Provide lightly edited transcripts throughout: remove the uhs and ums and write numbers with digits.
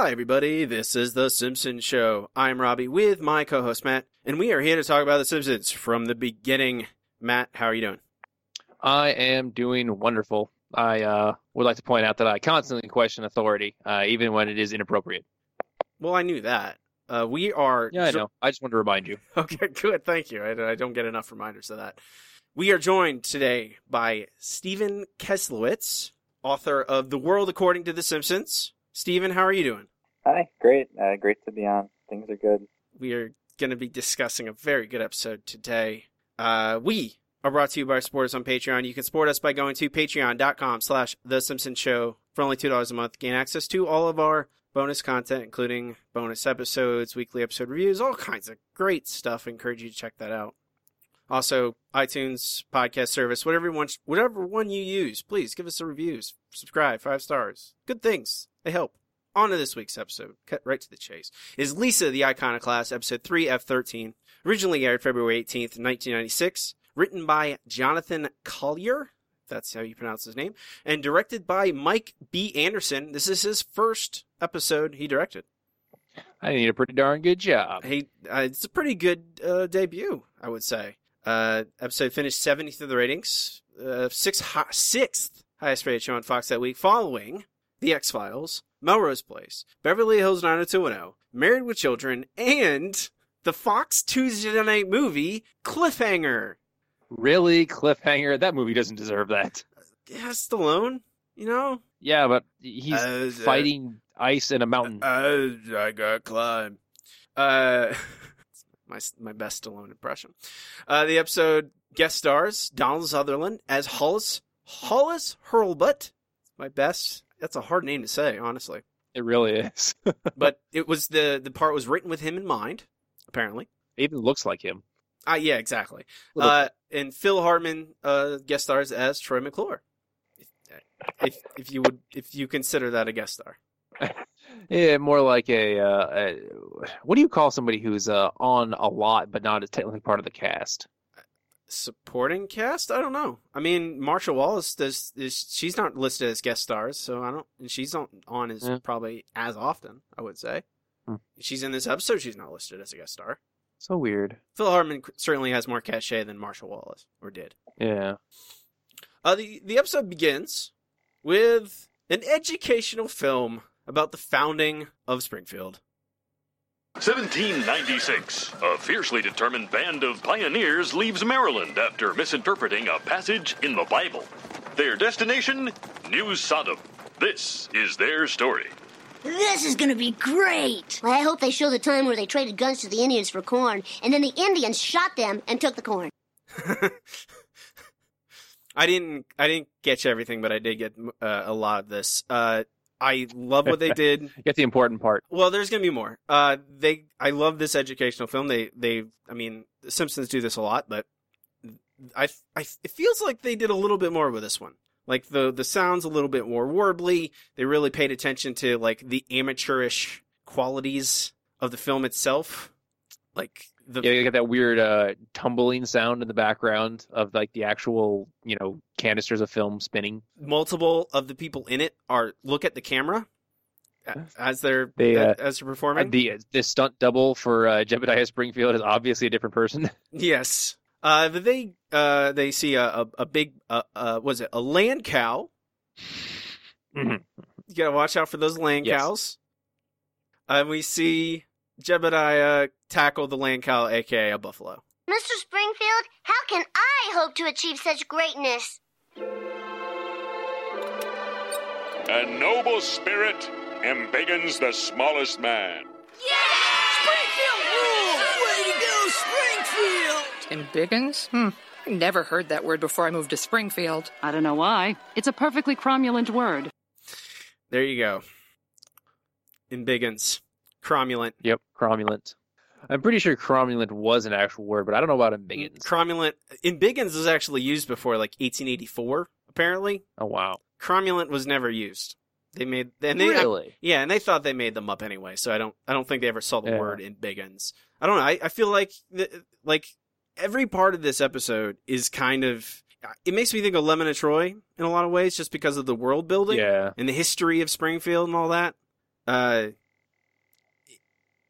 Hi, everybody. This is The Simpsons Show. I'm Robbie with my co-host, Matt, and we are here to talk about The Simpsons from the beginning. Matt, how are you doing? I am doing wonderful. I would like to point out that I constantly question authority, even when it is inappropriate. Well, I knew that. We are... Yeah, I know. I just wanted to remind you. Okay, good. Thank you. I don't get enough reminders of that. We are joined today by Stephen Keslowitz, author of The World According to The Simpsons. Stephen, how are you doing? Hi, great. Great to be on. Things are good. We are going to be discussing a very good episode today. We are brought to you by our supporters on Patreon. You can support us by going to patreon.com/TheSimpsonsShow. For only $2 a month, gain access to all of our bonus content, including bonus episodes, weekly episode reviews, all kinds of great stuff. I encourage you to check that out. Also, iTunes, podcast service, whatever one you use, please give us a reviews. Subscribe, 5 stars. Good things. They help. On to this week's episode. Cut right to the chase. Is Lisa the Iconoclast, episode 3F13. Originally aired February 18th, 1996. Written by Jonathan Collier. That's how you pronounce his name. And directed by Mike B. Anderson. This is his first episode he directed. I did a pretty darn good job. It's a pretty good debut, I would say. Episode finished 70th of the ratings. Sixth highest rated show on Fox that week, following The X-Files, Melrose Place, Beverly Hills 90210, Married with Children, and the Fox Tuesday night movie, Cliffhanger. Really? Cliffhanger? That movie doesn't deserve that. Yeah, Stallone, you know? Yeah, but he's fighting ice in a mountain. I got climb. My best Stallone impression. The episode guest stars Donald Sutherland as Hollis Hurlbut. My best. That's a hard name to say, honestly. It really is. But it was the part was written with him in mind, apparently. It even looks like him. Yeah, exactly. And Phil Hartman guest stars as Troy McClure. If you consider that a guest star. Yeah, more like a what do you call somebody who's on a lot but not as technically part of the cast? Supporting cast? I don't know. I mean, Marsha Wallace she's not listed as guest stars, so I don't. And she's on as probably as often, I would say. She's in this episode. She's not listed as a guest star. So weird. Phil Hartman certainly has more cachet than Marsha Wallace, or did. Yeah. The episode begins with an educational film about the founding of Springfield. 1796. A fiercely determined band of pioneers leaves Maryland after misinterpreting a passage in the Bible. Their destination? New Sodom. This is their story. This is gonna be great! Well, I hope they show the time where they traded guns to the Indians for corn, and then the Indians shot them and took the corn. I didn't catch everything, but I did get a lot of this. I love what they did. Get the important part. Well, there's gonna be more. I love this educational film. I mean, The Simpsons do this a lot, but it feels like they did a little bit more with this one. Like the sound's a little bit more warbly. They really paid attention to like the amateurish qualities of the film itself. Like you get that weird tumbling sound in the background of like the actual, canisters of film spinning. Multiple of the people in it look at the camera as they're performing. The stunt double for Jebediah Springfield is obviously a different person. Yes. But they see a big was it a land cow? Mm-hmm. You gotta watch out for those land cows. And we see Jebediah tackle the land cow, aka a buffalo. Mr. Springfield, how can I hope to achieve such greatness? A noble spirit embiggens the smallest man. Yeah! Springfield rules! Way to go, Springfield! Embiggens? I never heard that word before I moved to Springfield. I don't know why. It's a perfectly cromulent word. There you go. Embiggens. Cromulent. Yep, cromulent. I'm pretty sure cromulent was an actual word, but I don't know about embiggens. Cromulent. Embiggens was actually used before, like 1884, apparently. Oh, wow. Cromulent was never used. Really? Yeah, and they thought they made them up anyway, so I don't think they ever saw the word embiggens. I don't know. I feel like every part of this episode is kind of... It makes me think of Lemon and Troy in a lot of ways, just because of the world building and the history of Springfield and all that.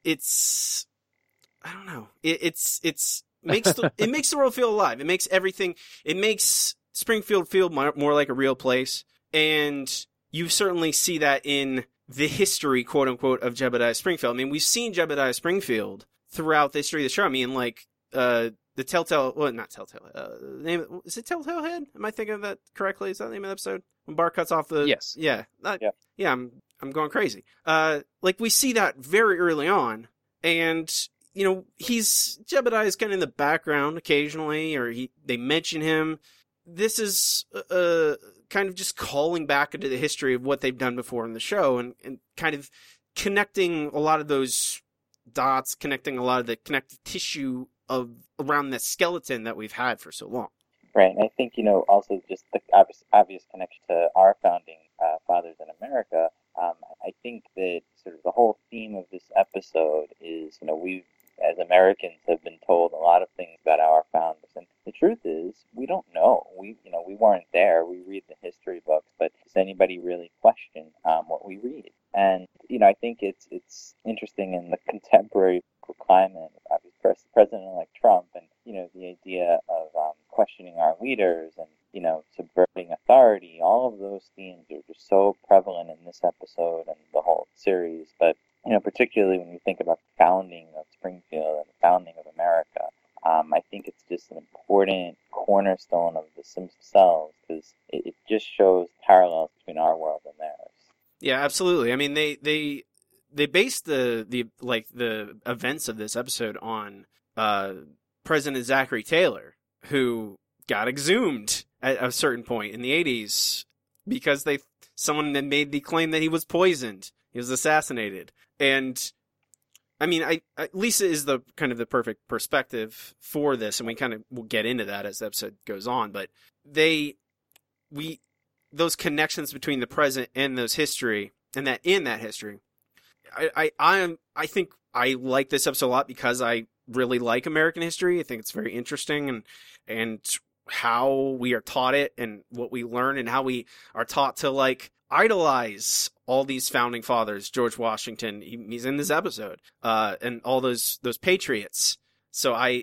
it's I don't know. It's makes it makes the world feel alive. It makes everything. It makes Springfield feel more like a real place, and you certainly see that in the history, quote unquote, of Jebediah Springfield. I mean, we've seen Jebediah Springfield throughout the history of the show. I mean, like the Telltale, well, not Telltale. Name is it Telltale Head? Am I thinking of that correctly? Is that the name of the episode? When Bart cuts off the Yes. Yeah. Yeah. I'm going crazy. Like we see that very early on, and you know Jebediah is kind of in the background occasionally, or they mention him. This is kind of just calling back into the history of what they've done before in the show, and kind of connecting a lot of those dots, connecting a lot of the connective tissue around the skeleton that we've had for so long. Right, and I think, also just the obvious connection to our founding fathers in America. I think that sort of the whole theme of this episode is, we as Americans have been told a lot of things about our founders, and the truth is we don't know. We weren't there. We read the history books, but does anybody really question what we read? And I think it's interesting in the contemporary climate, obviously President-elect Trump, and the idea of questioning our leaders and subverting authority. All of those themes are just so prevalent in this episode and the whole series. But particularly when you think about the founding of Springfield and the founding of America, I think it's just an important cornerstone of the Sims themselves, because it just shows parallels between our world and theirs. Yeah, absolutely. I mean, they based the events of this episode on President Zachary Taylor, who got exhumed at a certain point in the 80s because someone had made the claim that he was poisoned. He was assassinated. And I mean, Lisa is the kind of the perfect perspective for this, and we kind of will get into that as the episode goes on. But those connections between the present and those history, and that in that history, I think I like this episode a lot because I really like American history. I think it's very interesting, and how we are taught it, and what we learn, and how we are taught to idolize all these founding fathers. George Washington, he's in this episode, and all those patriots. So I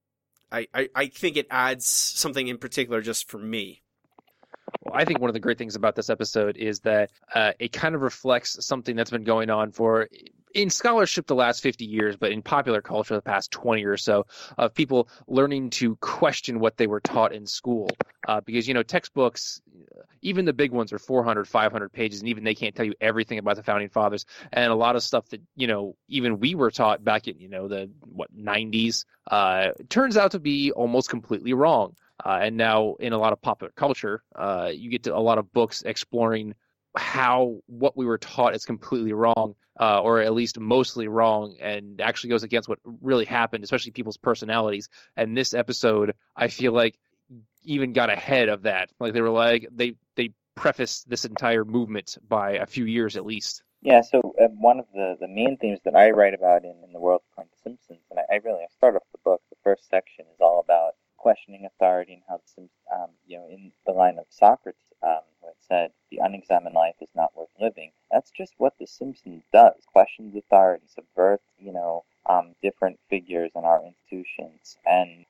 think it adds something in particular just for me. Well, I think one of the great things about this episode is that it kind of reflects something that's been going on in scholarship the last 50 years, but in popular culture the past 20 or so, of people learning to question what they were taught in school. Because, textbooks, even the big ones are 400, 500 pages, and even they can't tell you everything about the Founding Fathers. And a lot of stuff that, even we were taught back in, the 90s, turns out to be almost completely wrong. And now in a lot of popular culture, you get to a lot of books exploring how what we were taught is completely wrong, or at least mostly wrong, and actually goes against what really happened, especially people's personalities. And this episode, I feel like, even got ahead of that. Like they prefaced this entire movement by a few years at least. Yeah, so one of the main themes that I write about in the world of The Simpsons, and I start off the book, the first section is all about questioning authority and how the Simpsons, in the line of Socrates, where it said, the unexamined life is not worth living. That's just what The Simpsons does. Questions authority, subverts, different figures in our institutions, and,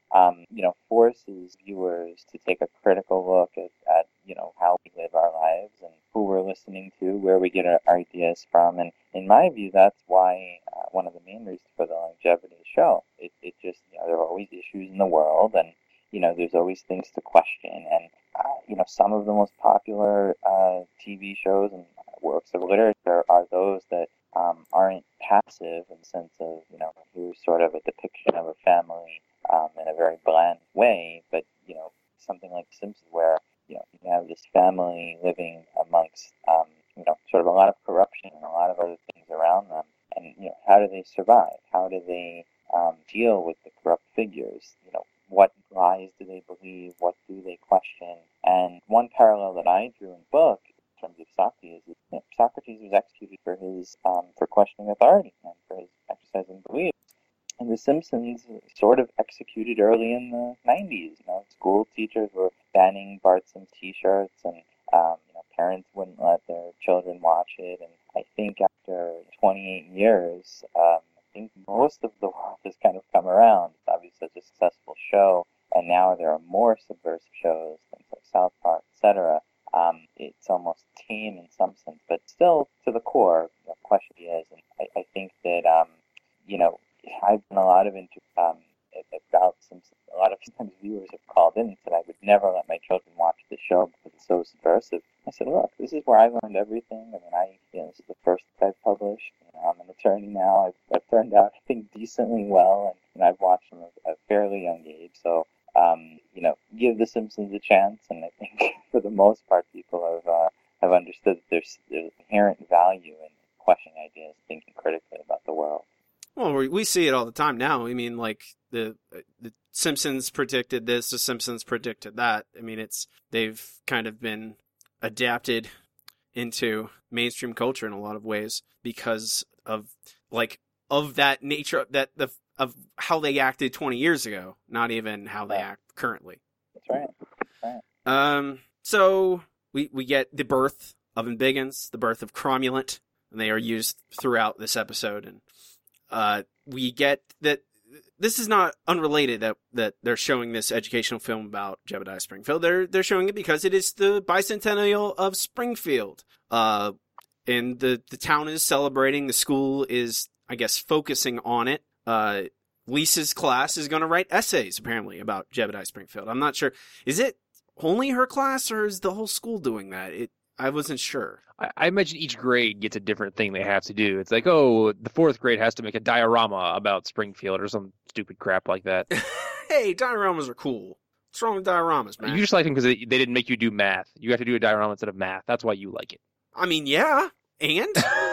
forces viewers to take a critical look at how we live our lives and who we're listening to, where we get our ideas from. And in my view, that's why one of the main reasons for the longevity of the show. It just, there are always issues in the world, and there's always things to question. And, some of the most popular TV shows and works of literature are those that aren't passive in the sense of, here's sort of a depiction of a family in a very bland way, but, something like Simpsons where, you have this family living amongst, sort of a lot of corruption and a lot of other things around them. And, how do they survive? How do they deal with the corrupt figures? What lies do they believe? What do they question? And one parallel that I drew in the book in terms of Socrates is that Socrates was executed for his for questioning authority and for his exercising belief. And The Simpsons sort of executed early in the 90s. School teachers were banning Bart Simpson T-shirts, and parents wouldn't let their children watch it. And I think after 28 years, think most of the world has kind of come around. It's obviously such a successful show, and now there are more subversive shows, things like South Park, etc. It's almost tame in some sense, but still, to the core, the question is, and I think that, I've done a lot of about Simpsons. A lot of times viewers have called in and said, I would never let my children watch the show because it's so subversive. I said, look, this is where I learned everything. I mean, this is the first book I've published. I'm an attorney now. I've turned out, I think, decently well, and I've watched them at a fairly young age. So, give The Simpsons a chance, and I think for the most part, people have understood that there's inherent value in questioning ideas, thinking critically about the world. Well, we see it all the time now. I mean, like the Simpsons predicted this, the Simpsons predicted that. I mean, they've kind of been adapted into mainstream culture in a lot of ways because of that nature of how they acted 20 years ago, not even how they act currently. That's right. So we get the birth of Embiggens, the birth of Cromulent, and they are used throughout this episode, and we get that this is not unrelated that they're showing this educational film about Jebediah Springfield. They're showing it because it is the bicentennial of Springfield. And the town is celebrating. The school is, I guess, focusing on it. Lisa's class is going to write essays, apparently, about Jebediah Springfield. I'm not sure. Is it only her class, or is the whole school doing that? I wasn't sure. I imagine each grade gets a different thing they have to do. It's like, the 4th grade has to make a diorama about Springfield or some stupid crap like that. Hey, dioramas are cool. What's wrong with dioramas, man? You just like them because they didn't make you do math. You have to do a diorama instead of math. That's why you like it. I mean, yeah, and?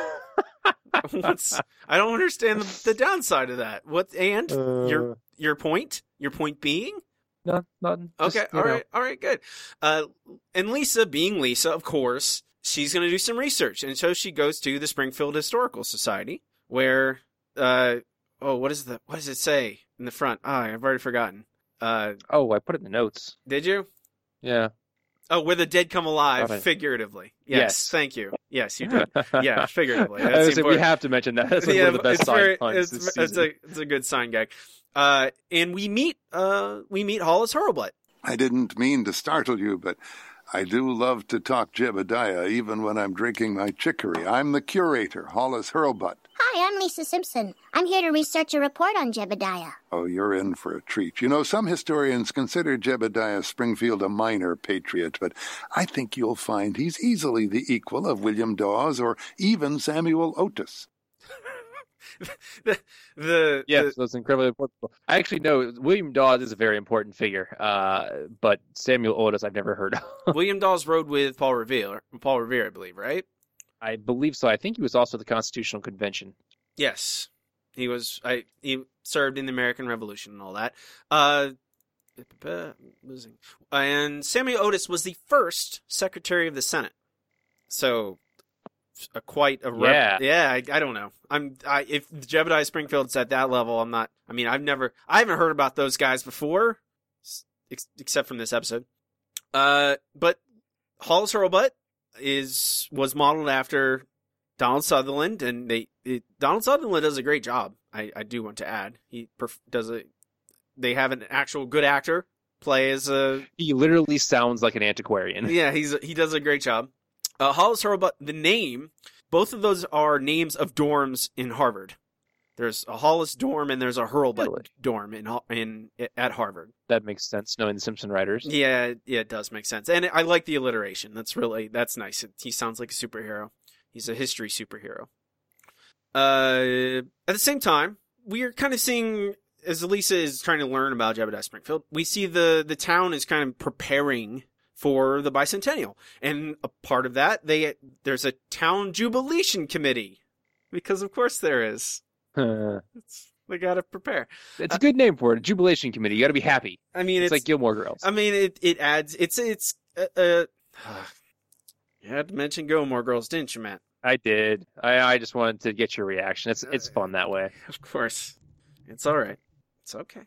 I don't understand the downside of that. What, and? Your point? Your point being? No, nothing. Okay, all right, good. And Lisa, being Lisa, of course, she's going to do some research. And so she goes to the Springfield Historical Society, where, what does it say in the front? I've already forgotten. I put it in the notes. Did you? Yeah. Oh, where the dead come alive, figuratively. Yes, thank you. Yes, you did. Yeah, figuratively. We have to mention that. That's one of the best sign puns this season. It's a good sign gag. And we meet Hollis Hurlbut. I didn't mean to startle you, but I do love to talk Jebediah, even when I'm drinking my chicory. I'm the curator, Hollis Hurlbut. Hi, I'm Lisa Simpson. I'm here to research a report on Jebediah. Oh, you're in for a treat. You know, some historians consider Jebediah Springfield a minor patriot, but I think you'll find he's easily the equal of William Dawes or even Samuel Otis. That's incredibly important. I actually know William Dawes is a very important figure, but Samuel Otis I've never heard of. William Dawes rode with Paul Revere, I believe, right? I believe so. I think he was also the Constitutional Convention. Yes, he was. He served in the American Revolution and all that. And Samuel Otis was the first Secretary of the Senate. So. I don't know. If Jebediah Springfield's at that level, I'm not. I mean, I haven't heard about those guys before, except from this episode. But Hollis Hurlbut was modeled after Donald Sutherland, and Donald Sutherland does a great job. I do want to add, they have an actual good actor play as a. He literally sounds like an antiquarian. Yeah, he does a great job. Hollis Hurlbut, the name, both of those are names of dorms in Harvard. There's a Hollis dorm and there's a Hurlbut dorm at Harvard. That makes sense, knowing the Simpson writers. Yeah, it does make sense. And I like the alliteration. That's nice. He sounds like a superhero. He's a history superhero. At the same time, we are kind of seeing, as Lisa is trying to learn about Jebediah Springfield, we see the town is kind of preparing for the bicentennial. And a part of that, there's a town jubilation committee. Because of course there is. They gotta prepare. It's a good name for it, a jubilation committee. You gotta be happy. I mean, it's like Gilmore Girls. I mean, it adds, you had to mention Gilmore Girls, didn't you, Matt? I did. I just wanted to get your reaction. It's fun that way. Of course. It's alright. It's okay.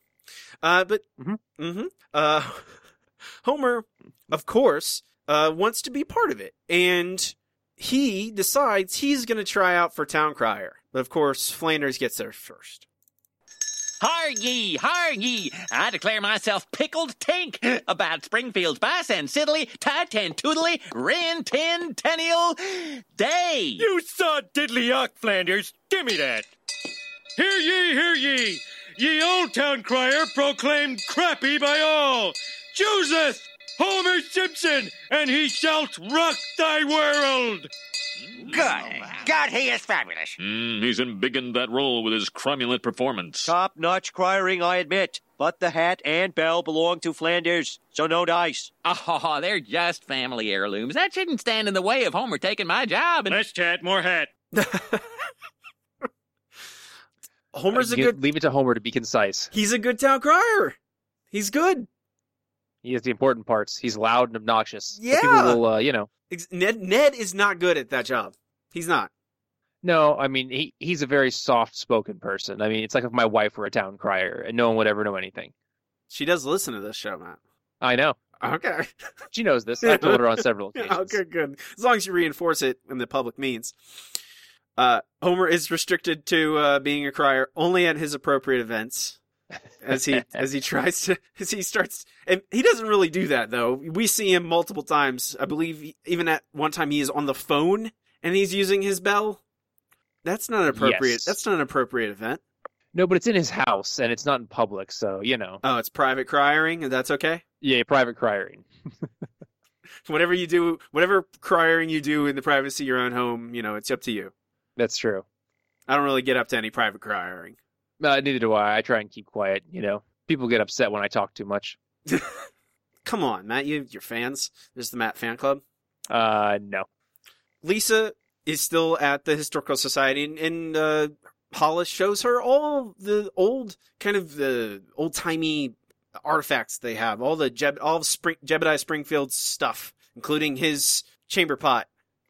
Homer, of course, wants to be part of it, and he decides he's going to try out for town crier But of course, Flanders gets there first. Har ye, I declare myself pickled tink about Springfield's bicentennial, titantoodly, rentennial day. You saw diddly yuck, Flanders. Give me that. Hear ye, hear ye. Ye old town crier proclaimed crappy by all. Chooseth Homer Simpson, and he shalt rock thy world. Good. God, he is fabulous. He's embiggened that role with his cromulent performance. Top-notch criering, I admit. But the hat and bell belong to Flanders, so no dice. Oh, they're just family heirlooms. That shouldn't stand in the way of Homer taking my job. Less chat, more hat. Homer's leave it to Homer to be concise. He's a good town crier. He's good. He has the important parts. He's loud and obnoxious. Yeah. So people will, Ned is not good at that job. He's not. No, I mean, he's a very soft-spoken person. I mean, it's like if my wife were a town crier and no one would ever know anything. She does listen to this show, Matt. I know. Okay. She knows this. I've told her on several occasions. Okay, good. As long as you reinforce it in the public means. Homer is restricted to being a crier only at his appropriate events. As he starts, and he doesn't really do that though. We see him multiple times. I believe even at one time he is on the phone and he's using his bell. That's not appropriate. Yes. That's not an appropriate event. No, but it's in his house and it's not in public, so Oh, it's private criering, and that's okay. Yeah, private criering. Whatever you do, whatever criering you do in the privacy of your own home, it's up to you. That's true. I don't really get up to any private criering. Neither do I. I try and keep quiet. People get upset when I talk too much. Come on, Matt. Your fans. There's the Matt fan club. No. Lisa is still at the Historical Society, and Hollis shows her all the old-timey artifacts they have, all of Jebediah Springfield's stuff, including his chamber pot.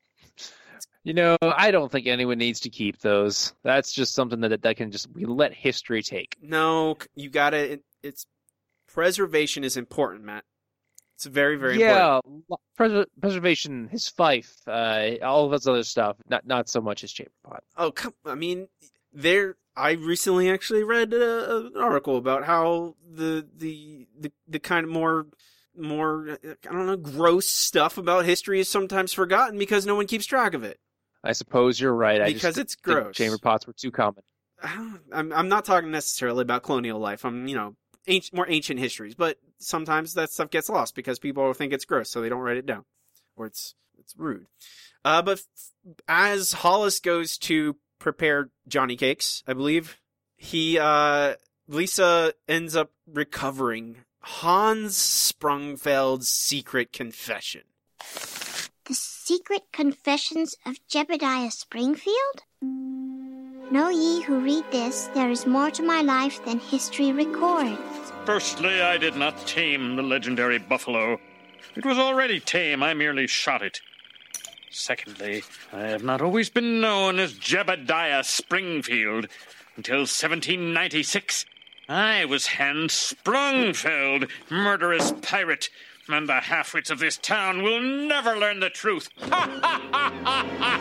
I don't think anyone needs to keep those. That's just something that we let history take. No, you gotta. It's preservation is important, Matt. It's very, very important. Yeah, preservation, his fife, all of this other stuff. Not so much his chamber pot. Oh, I recently actually read an article about how the kind of more I don't know, gross stuff about history is sometimes forgotten because no one keeps track of it. I suppose you're right. Because it's gross. Chamber pots were too common. I'm not talking necessarily about colonial life. I'm, more ancient histories, but sometimes that stuff gets lost because people think it's gross, so they don't write it down, or it's rude. But as Hollis goes to prepare Johnny cakes, I believe Lisa ends up recovering Hans Sprungfeld's secret confession. The secret confessions of Jebediah Springfield? Know ye who read this, there is more to my life than history records. Firstly, I did not tame the legendary buffalo. It was already tame, I merely shot it. Secondly, I have not always been known as Jebediah Springfield. Until 1796, I was Hans Sprungfeld, murderous pirate, and the half-wits of this town will never learn the truth. Ha ha ha ha ha!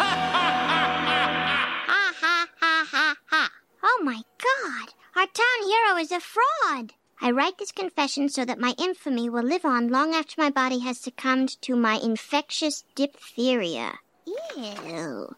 Ha ha ha ha ha! Oh my God! Our town hero is a fraud! I write this confession so that my infamy will live on long after my body has succumbed to my infectious diphtheria. Ew.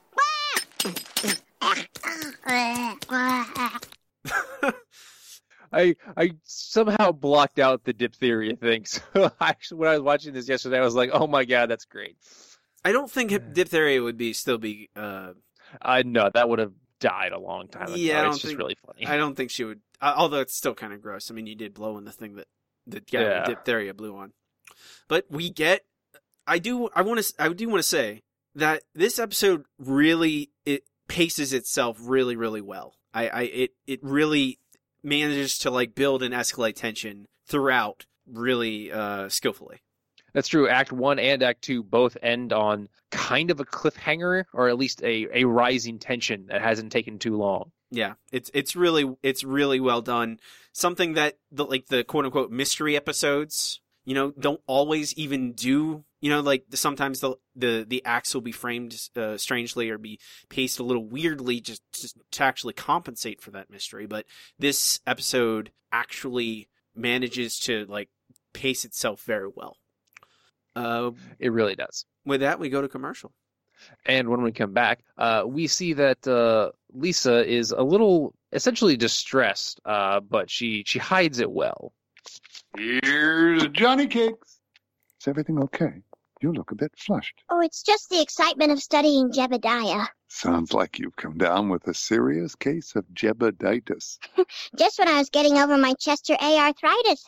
I somehow blocked out the diphtheria thing. So actually, when I was watching this yesterday, I was like, "Oh my God, that's great." I don't think diphtheria would still be. No, that would have died a long time ago. Yeah, it's just really funny. I don't think she would. Although it's still kind of gross. I mean, you did blow on the thing that diphtheria blew on. But we get. I do want to say that this episode really paces itself really, really well. It really manages to build and escalate tension throughout really skillfully. That's true. Act 1 and Act 2 both end on kind of a cliffhanger, or at least a rising tension that hasn't taken too long. Yeah, it's really well done. Something that the quote unquote mystery episodes, don't always even do like sometimes the acts will be framed strangely or be paced a little weirdly just to actually compensate for that mystery. But this episode actually manages to like pace itself very well. It really does. With that, we go to commercial. And when we come back, we see that Lisa is a little essentially distressed, but she hides it well. Here's Johnny Cakes. Is everything okay? You look a bit flushed. Oh, it's just the excitement of studying Jebediah. Sounds like you've come down with a serious case of Jebeditis. Just when I was getting over my Chester A arthritis.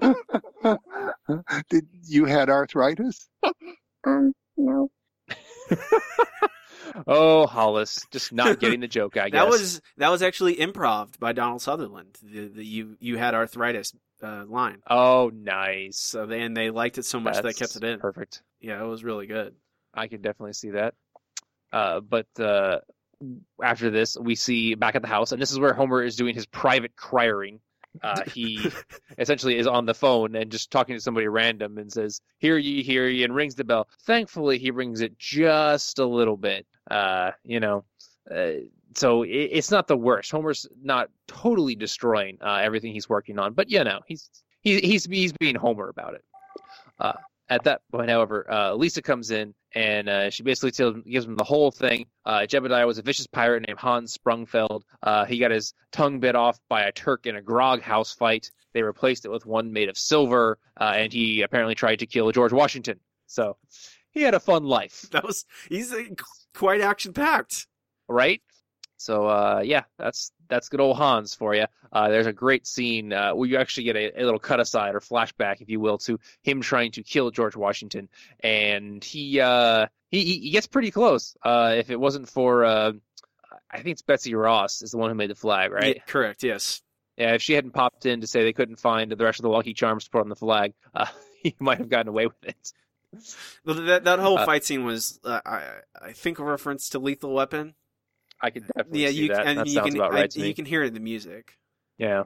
Did you had arthritis? No. Oh, Hollis, just not getting the joke, I guess. That was actually improv by Donald Sutherland. The you had arthritis line. Oh, nice. So they liked it so much that they kept it in. Perfect. Yeah, it was really good. I can definitely see that. But after this, we see back at the house, and this is where Homer is doing his private crying. He essentially is on the phone and just talking to somebody random and says, hear ye, and rings the bell. Thankfully, he rings it just a little bit, so it's not the worst. Homer's not totally destroying everything he's working on, but he's being Homer about it. At that point, however, Lisa comes in and she basically gives him the whole thing. Jebediah was a vicious pirate named Hans Sprungfeld. He got his tongue bit off by a Turk in a grog house fight. They replaced it with one made of silver, and he apparently tried to kill George Washington. So he had a fun life. He's quite action-packed. Right? So, that's good old Hans for you. There's a great scene where you actually get a little cut-aside or flashback, if you will, to him trying to kill George Washington. And he gets pretty close. If it wasn't for, I think it's Betsy Ross is the one who made the flag, right? Yeah, correct, yes. Yeah, if she hadn't popped in to say they couldn't find the rest of the Lucky Charms to put on the flag, he might have gotten away with it. But that whole fight scene was, I think, a reference to Lethal Weapon. I could definitely see that. That sounds about right to me. You can hear it in the music. Yeah.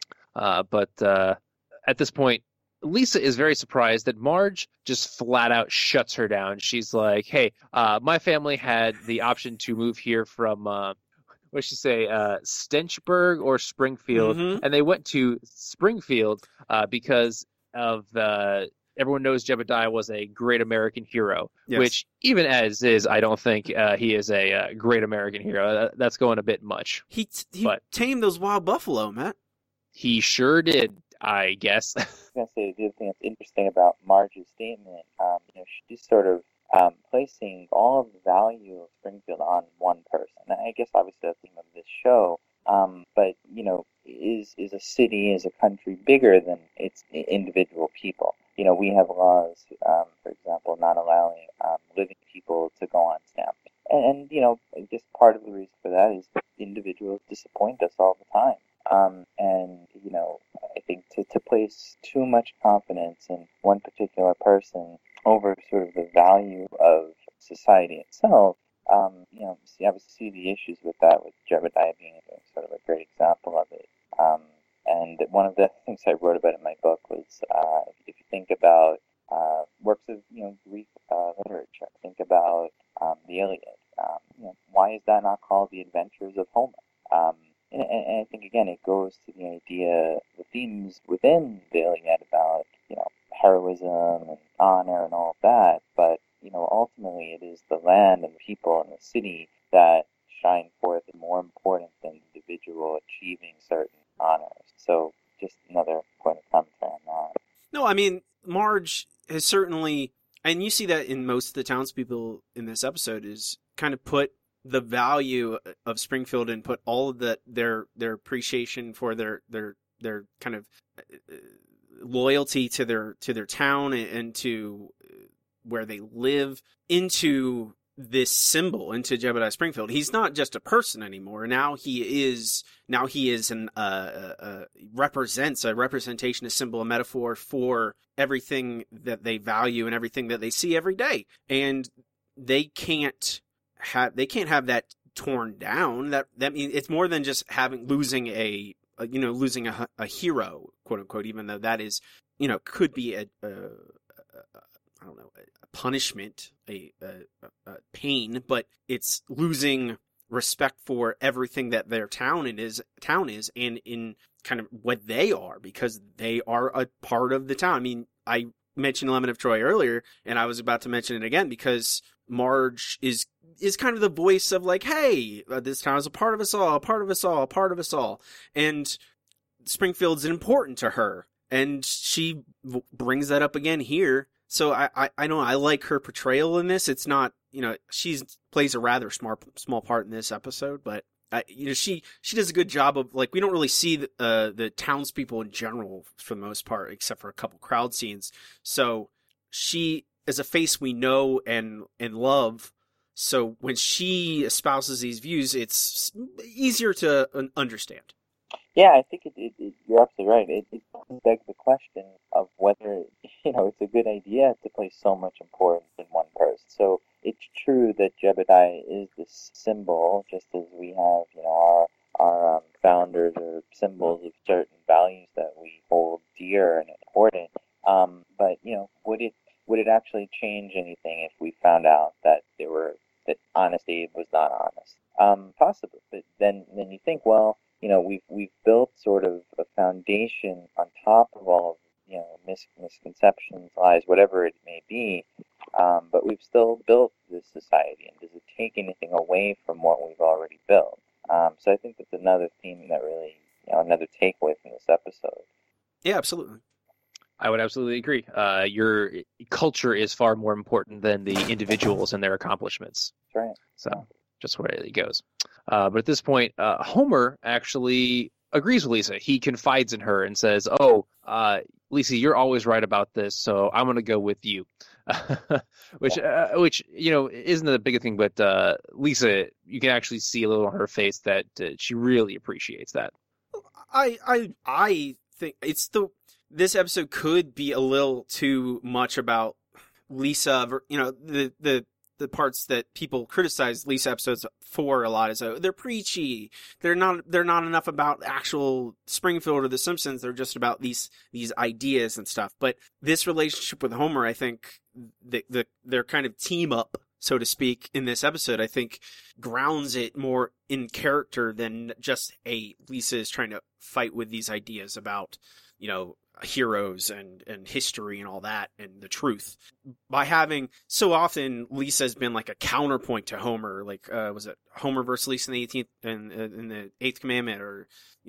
But at this point, Lisa is very surprised that Marge just flat out shuts her down. She's like, hey, my family had the option to move here from, what did she say, Stenchburg or Springfield. Mm-hmm. And they went to Springfield because of everyone knows Jebediah was a great American hero, yes. Which even as is, I don't think he is a great American hero. That's going a bit much. He tamed those wild buffalo, Matt. He sure did, I guess. I was going to say, the other thing that's interesting about Marge's statement, she's sort of placing all of the value of Springfield on one person. And I guess obviously that's the theme of this show. But, is a city, is a country bigger than its individual people? We have laws, for example, not allowing living people to go on stamp. And I guess part of the reason for that is individuals disappoint us all the time. I think to place too much confidence in one particular person over sort of the value of society itself, I would see the issues with that, with Jebediah being sort of a great example of it. And one of the things I wrote about in my book was, if you think about works of Greek literature, think about the Iliad. Why is that not called The Adventures of Homer? And I think again it goes to the idea, the themes within the Iliad about heroism and honor and all of that. But ultimately it is the land and the people and the city that shine forth and more important than the individual achieving certain honors. So just another point of commentary on that. No, I mean, Marge has certainly, and you see that in most of the townspeople in this episode, is kind of put the value of Springfield and put all of their appreciation for their kind of loyalty to their town and to where they live into this symbol, into Jebediah Springfield. He's not just a person anymore. Now he is an represents a representation, a symbol, a metaphor for everything that they value and everything that they see every day. And they can't have that torn down. That means it's more than just losing a hero, quote unquote, even though that is, could be I don't know, a punishment, a pain, but it's losing respect for everything that their town is, and in kind of what they are, because they are a part of the town. I mean, I mentioned Lemon of Troy earlier, and I was about to mention it again because Marge is kind of the voice of like, hey, this town is a part of us all, a part of us all, a part of us all. And Springfield's important to her. And she brings that up again here. So I know I like her portrayal in this. It's not, she plays a rather small part in this episode, but she does a good job of, like, we don't really see the townspeople in general for the most part, except for a couple crowd scenes. So she is a face we know and love. So when she espouses these views, it's easier to understand. Yeah, I think you're absolutely right. It begs the question of whether, it's a good idea to place so much importance in one person. So it's true that Jebediah is this symbol, just as we have, our founders are symbols of certain values that we hold dear and important. But, would it actually change anything if we found out that Honest Abe was not honest? Possibly. But then you think, well, we've built sort of a foundation on top of all of, misconceptions, lies, whatever it may be, but we've still built this society, and does it take anything away from what we've already built? So I think that's another theme that really, another takeaway from this episode. Yeah, absolutely. I would absolutely agree. Your culture is far more important than the individuals and their accomplishments. That's right. So just where it goes. But at this point, Homer actually agrees with Lisa. He confides in her and says, Lisa, you're always right about this, so I'm going to go with you. which isn't the biggest thing, but Lisa, you can actually see a little on her face that she really appreciates that. I think this episode could be a little too much about Lisa, the parts that people criticize Lisa episodes for a lot is they're preachy. They're not enough about actual Springfield or The Simpsons. They're just about these ideas and stuff. But this relationship with Homer, I think their kind of team up, so to speak, in this episode, I think grounds it more in character than just Lisa is trying to fight with these ideas about, heroes and history and all that and the truth. By having so often Lisa's been like a counterpoint to Homer, like was it Homer versus Lisa in the 18th and in the 8th Commandment, or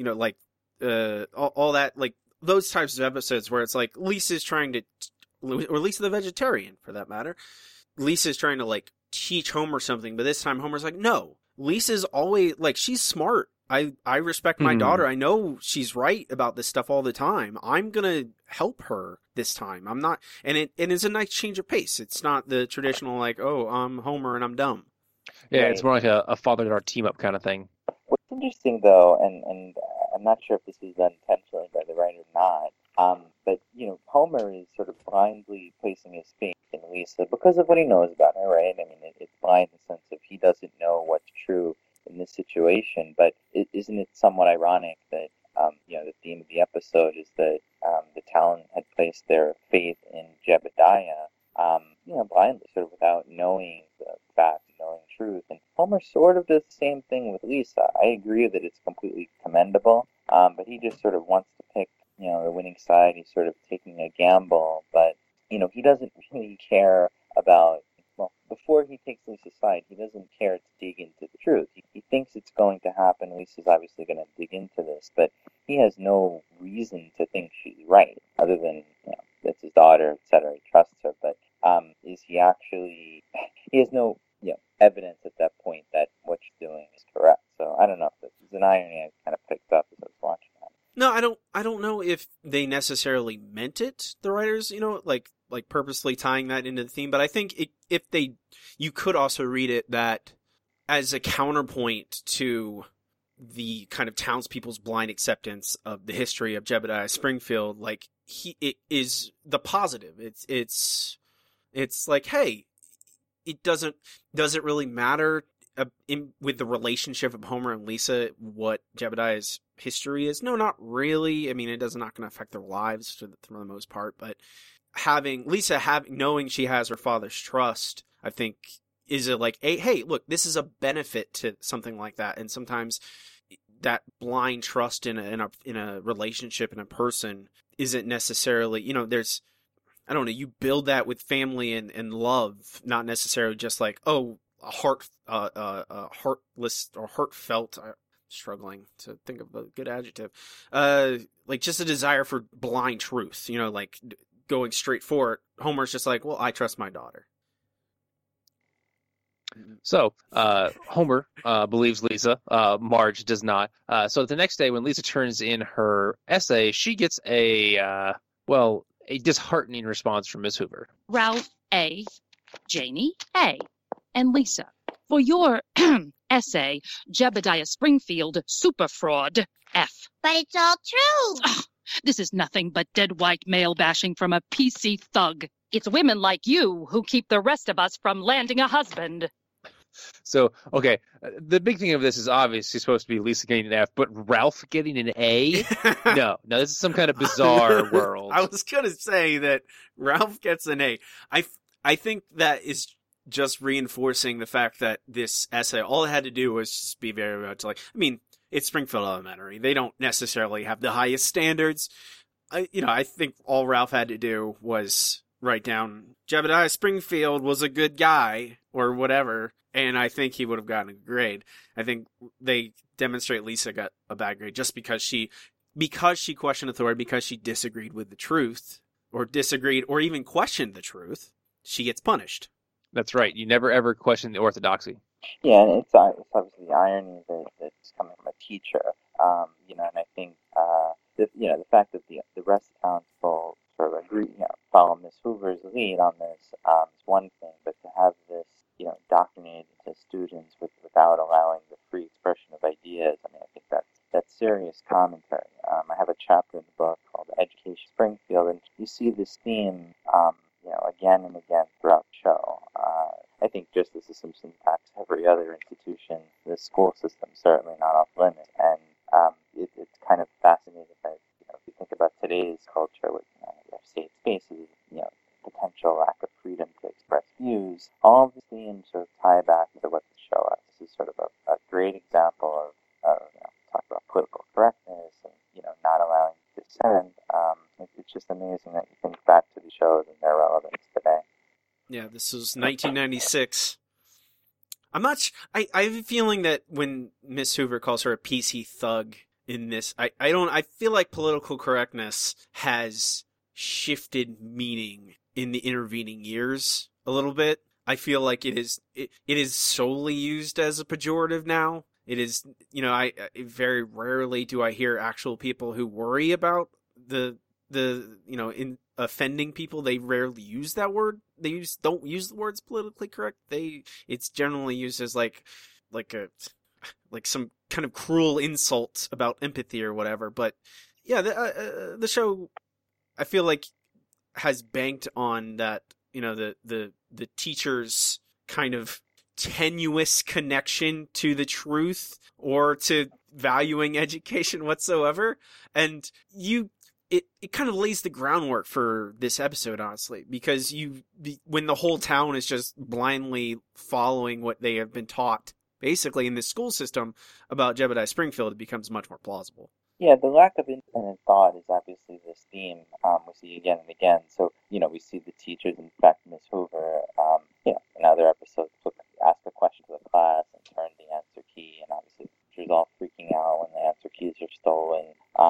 all that, like those types of episodes where it's like Lisa's trying to, or Lisa the vegetarian for that matter, Lisa's trying to like teach Homer something, but this time Homer's like, no, Lisa's always like, she's smart. I respect my daughter. I know she's right about this stuff all the time. I'm going to help her this time. I'm not, and it's a nice change of pace. It's not the traditional like, oh, I'm Homer and I'm dumb. Yeah, right. It's more like a father-daughter team-up kind of thing. What's interesting, though, and I'm not sure if this was done intentionally by the writer or not, but, Homer is sort of blindly placing his faith in Lisa because of what he knows about her, right? I mean, it's blind in the sense of he doesn't know what's true in this situation, but isn't it somewhat ironic that the theme of the episode is that the town had placed their faith in Jebediah, blindly, sort of without knowing the facts, knowing truth. And Homer sort of does the same thing with Lisa. I agree that it's completely commendable, but he just sort of wants to pick, the winning side. He's sort of taking a gamble, but he doesn't really care about. Well, before he takes Lisa's side, he doesn't care to dig into the truth. He thinks it's going to happen. Lisa's obviously going to dig into this, but he has no reason to think she's right, other than, that's his daughter, etc. He trusts her, but is he actually, he has no, evidence at that point that what she's doing is correct. So I don't know if this is an irony I kind of picked up as I was watching that. No, I don't know if they necessarily meant it, the writers, like purposely tying that into the theme, but I think you could also read it that as a counterpoint to the kind of townspeople's blind acceptance of the history of Jebediah Springfield, like it is the positive. It's like, hey, does it really matter with the relationship of Homer and Lisa what Jebediah's history is. No, not really. I mean, it does not going to affect their lives for the most part, but knowing she has her father's trust, I think is hey, look, this is a benefit to something like that. And sometimes that blind trust in a relationship, in a person, isn't necessarily, there's, I don't know, you build that with family and love, not necessarily just like, oh, heartless or heartfelt. I'm struggling to think of a good adjective. Like just a desire for blind truth, like going straight for it. Homer's just like, well, I trust my daughter. So Homer believes Lisa. Marge does not. So the next day, when Lisa turns in her essay, she gets a disheartening response from Miss Hoover. Ralph A, Janie A, and Lisa, for your essay, Jebediah Springfield, super fraud, F. But it's all true. Ugh, this is nothing but dead white male bashing from a PC thug. It's women like you who keep the rest of us from landing a husband. So, okay, the big thing of this is obviously supposed to be Lisa getting an F, but Ralph getting an A? No, this is some kind of bizarre world. I was going to say that Ralph gets an A. I think that is just reinforcing the fact that this essay, all it had to do was just be very much like, I mean, it's Springfield Elementary. They don't necessarily have the highest standards. I think all Ralph had to do was write down Jebediah Springfield was a good guy or whatever, and I think he would have gotten a grade. I think they demonstrate Lisa got a bad grade just because she questioned authority, because she disagreed with the truth, or disagreed or even questioned the truth. She gets punished. That's right. You never ever question the orthodoxy. Yeah, and it's obviously the irony that's coming from a teacher. And I think the fact that the rest of the townspeople sort of agree, follow Miss Hoover's lead on this is one thing, but to have this, indoctrinated into students without allowing the free expression of ideas, I mean, I think that's serious commentary. I have a chapter in the book called Education Springfield, and you see this theme, again and again throughout the show. I think just as The Simpsons impacts every other institution, the school system certainly not off limits, and it's kind of fascinating that, if you think about today's culture with safe spaces, potential lack of freedom to express views, all of the themes sort of tie back to what the show is. This is sort of a great example of talk about political correctness and, not allowing dissent. It's just amazing that you think back to the shows and their relevance today. Yeah, this was 1996. I have a feeling that when Miss Hoover calls her a PC thug in this, I feel like political correctness has shifted meaning in the intervening years a little bit. I feel like it is solely used as a pejorative now. It is, I very rarely do I hear actual people who worry about the in offending people. They rarely use that word. They don't use the words politically correct. It's generally used as like some kind of cruel insult about empathy or whatever. But yeah, the show, I feel like, has banked on that, the teacher's kind of tenuous connection to the truth or to valuing education whatsoever. And it kind of lays the groundwork for this episode, honestly, because when the whole town is just blindly following what they have been taught, basically in the school system about Jebediah Springfield, it becomes much more plausible. Yeah, the lack of independent thought is obviously this theme we see again and again. So, we see the teachers, in fact, Miss Hoover, in other episodes, ask a question to the class and turn the answer key, and obviously the teachers all freaking out when the answer keys are stolen.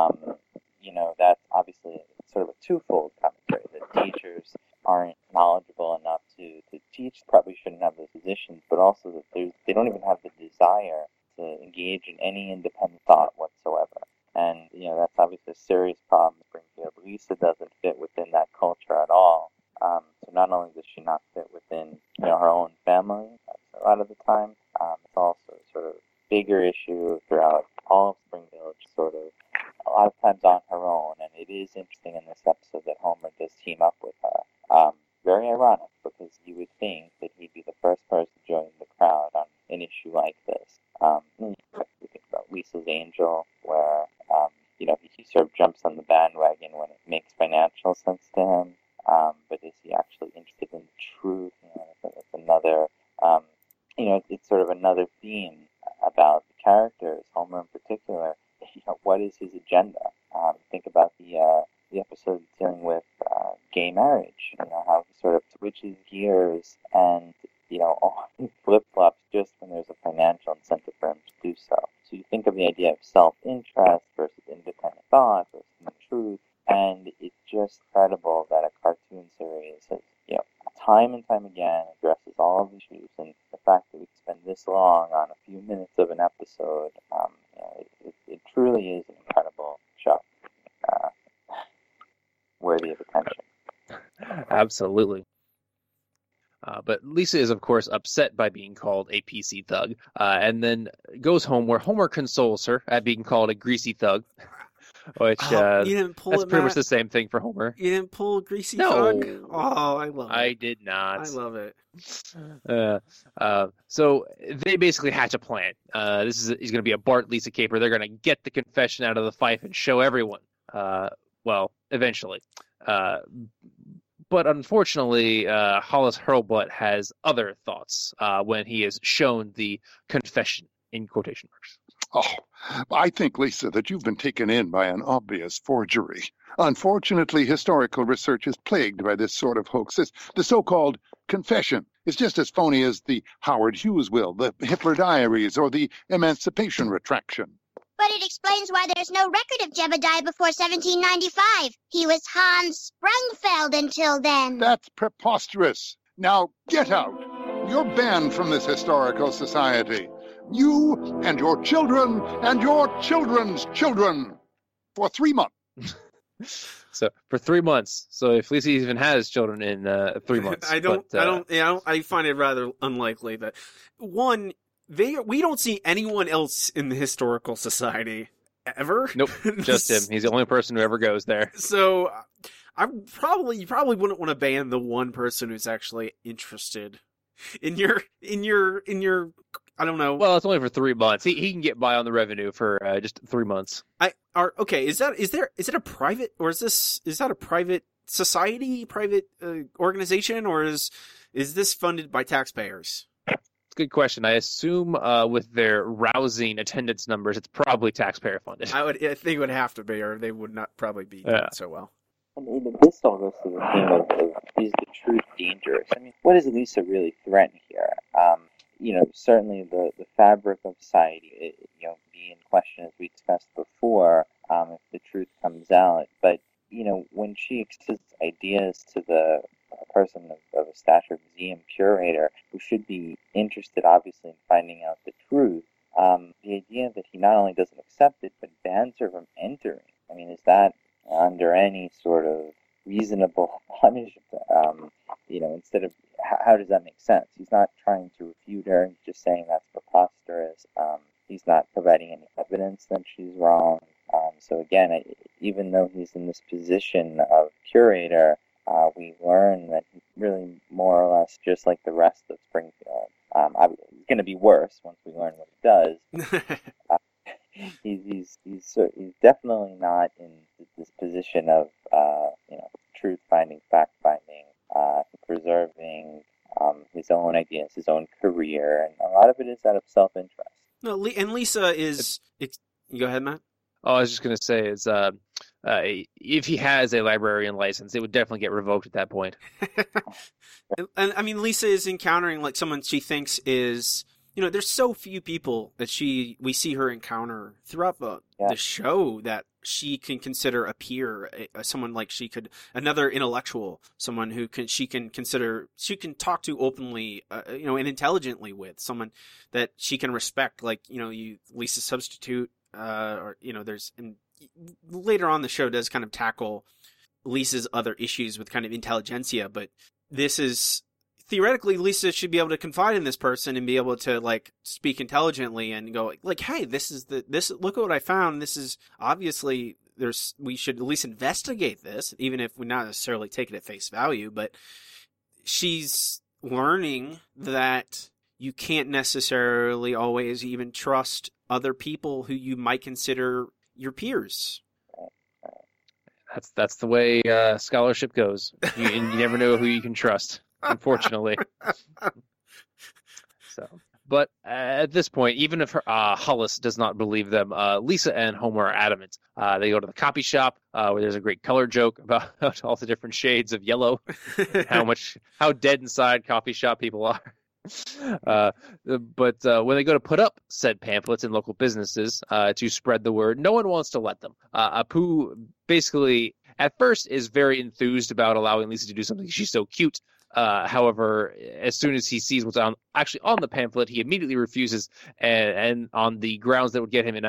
That's obviously sort of a twofold commentary. The teachers aren't knowledgeable enough to teach, probably shouldn't have those positions, but also that they don't even have the desire to engage in any independent thought whatsoever. And, that's obviously a serious problem in Springfield. Lisa doesn't fit within that culture at all. So not only does she not fit within, her own family a lot of the time, it's also sort of a bigger issue throughout all of Springfield, sort of a lot of times on her own. And it is interesting in this episode that Homer does team up with her. Very ironic, because you would think that he'd be the first person to join the crowd on an issue like this. You think about Lisa's Angel, where him, but is he actually interested in the truth? That's another, it's sort of another theme about the characters, Homer in particular. What is his agenda? Think about the episode dealing with gay marriage. How he sort of switches gears and flip-flops just when there's a financial incentive for him to do so. So you think of the idea of self-interest versus independent thought versus truth, and it's just credible that a cartoon series has, time and time again addresses all of the issues, and the fact that we spend this long on a few minutes of an episode, it truly is an incredible show, worthy of attention. Absolutely. But Lisa is, of course, upset by being called a PC thug, and then goes home where Homer consoles her at being called a greasy thug, which you didn't pull that's it, pretty Matt? much the same thing for Homer. You didn't pull greasy No. thug? Oh, I love it. I did not. I love it. So they basically hatch a plan. He's going to be a Bart Lisa caper. They're going to get the confession out of the fife and show everyone. Eventually. But unfortunately, Hollis Hurlbutt has other thoughts when he is shown the confession in quotation marks. Oh, I think, Lisa, that you've been taken in by an obvious forgery. Unfortunately, historical research is plagued by this sort of hoax. The so-called confession is just as phony as the Howard Hughes will, the Hitler Diaries, or the Emancipation Retraction. But it explains why there's no record of Jebediah before 1795. He was Hans Sprungfeld until then. That's preposterous. Now, get out. You're banned from this historical society. You and your children and your children's children for 3 months. So for 3 months. So if Lisa even has children in 3 months, I find it rather unlikely that we don't see anyone else in the historical society ever. Nope, just him. He's the only person who ever goes there. So you probably wouldn't want to ban the one person who's actually interested in your I don't know. Well, it's only for 3 months. He can get by on the revenue for just 3 months. Is it a private, or is that a private society, private organization, or is this funded by taxpayers? It's a good question. I assume with their rousing attendance numbers, it's probably taxpayer funded. I think it would have to be, or they would not probably be doing so well. And this all goes to the theme of is the truth dangerous? I mean, what does Lisa really threaten here? Certainly the fabric of society, be in question as we discussed before, if the truth comes out. But, when she expresses ideas to the person of a stature museum curator who should be interested, obviously, in finding out the truth, the idea that he not only doesn't accept it, but bans her from entering. I mean, is that under any sort of reasonable punishment? Instead of, how does that make sense? He's not trying to refute her. He's just saying that's preposterous. He's not providing any evidence that she's wrong. So again, even though he's in this position of curator, we learn that he's really more or less just like the rest of Springfield. It's going to be worse once we learn what he does. He's definitely not in this position of truth finding, fact finding, preserving his own ideas, his own career, and a lot of it is out of self-interest. No, and Lisa is. Go ahead, Matt. Oh, I was just going to say is if he has a librarian license, it would definitely get revoked at that point. and I mean, Lisa is encountering like someone she thinks is. There's so few people that we see her encounter throughout the show that she can consider a peer, someone like another intellectual, someone who she can talk to openly, and intelligently with, someone that she can respect, like, Lisa's substitute, later on the show does kind of tackle Lisa's other issues with kind of intelligentsia, but this is, theoretically, Lisa should be able to confide in this person and be able to like speak intelligently and go like, "Hey, this look at what I found. This is obviously we should at least investigate this, even if we not necessarily take it at face value." But she's learning that you can't necessarily always even trust other people who you might consider your peers. That's the way scholarship goes. You never know who you can trust, unfortunately. So, but at this point, even if Hollis does not believe them, Lisa and Homer are adamant. They go to the copy shop where there's a great color joke about all the different shades of yellow, how dead inside coffee shop people are. But when they go to put up said pamphlets in local businesses to spread the word, no one wants to let them. Apu basically at first is very enthused about allowing Lisa to do something. She's so cute. However, as soon as he sees what's actually on the pamphlet, he immediately refuses, and on the grounds that would get him in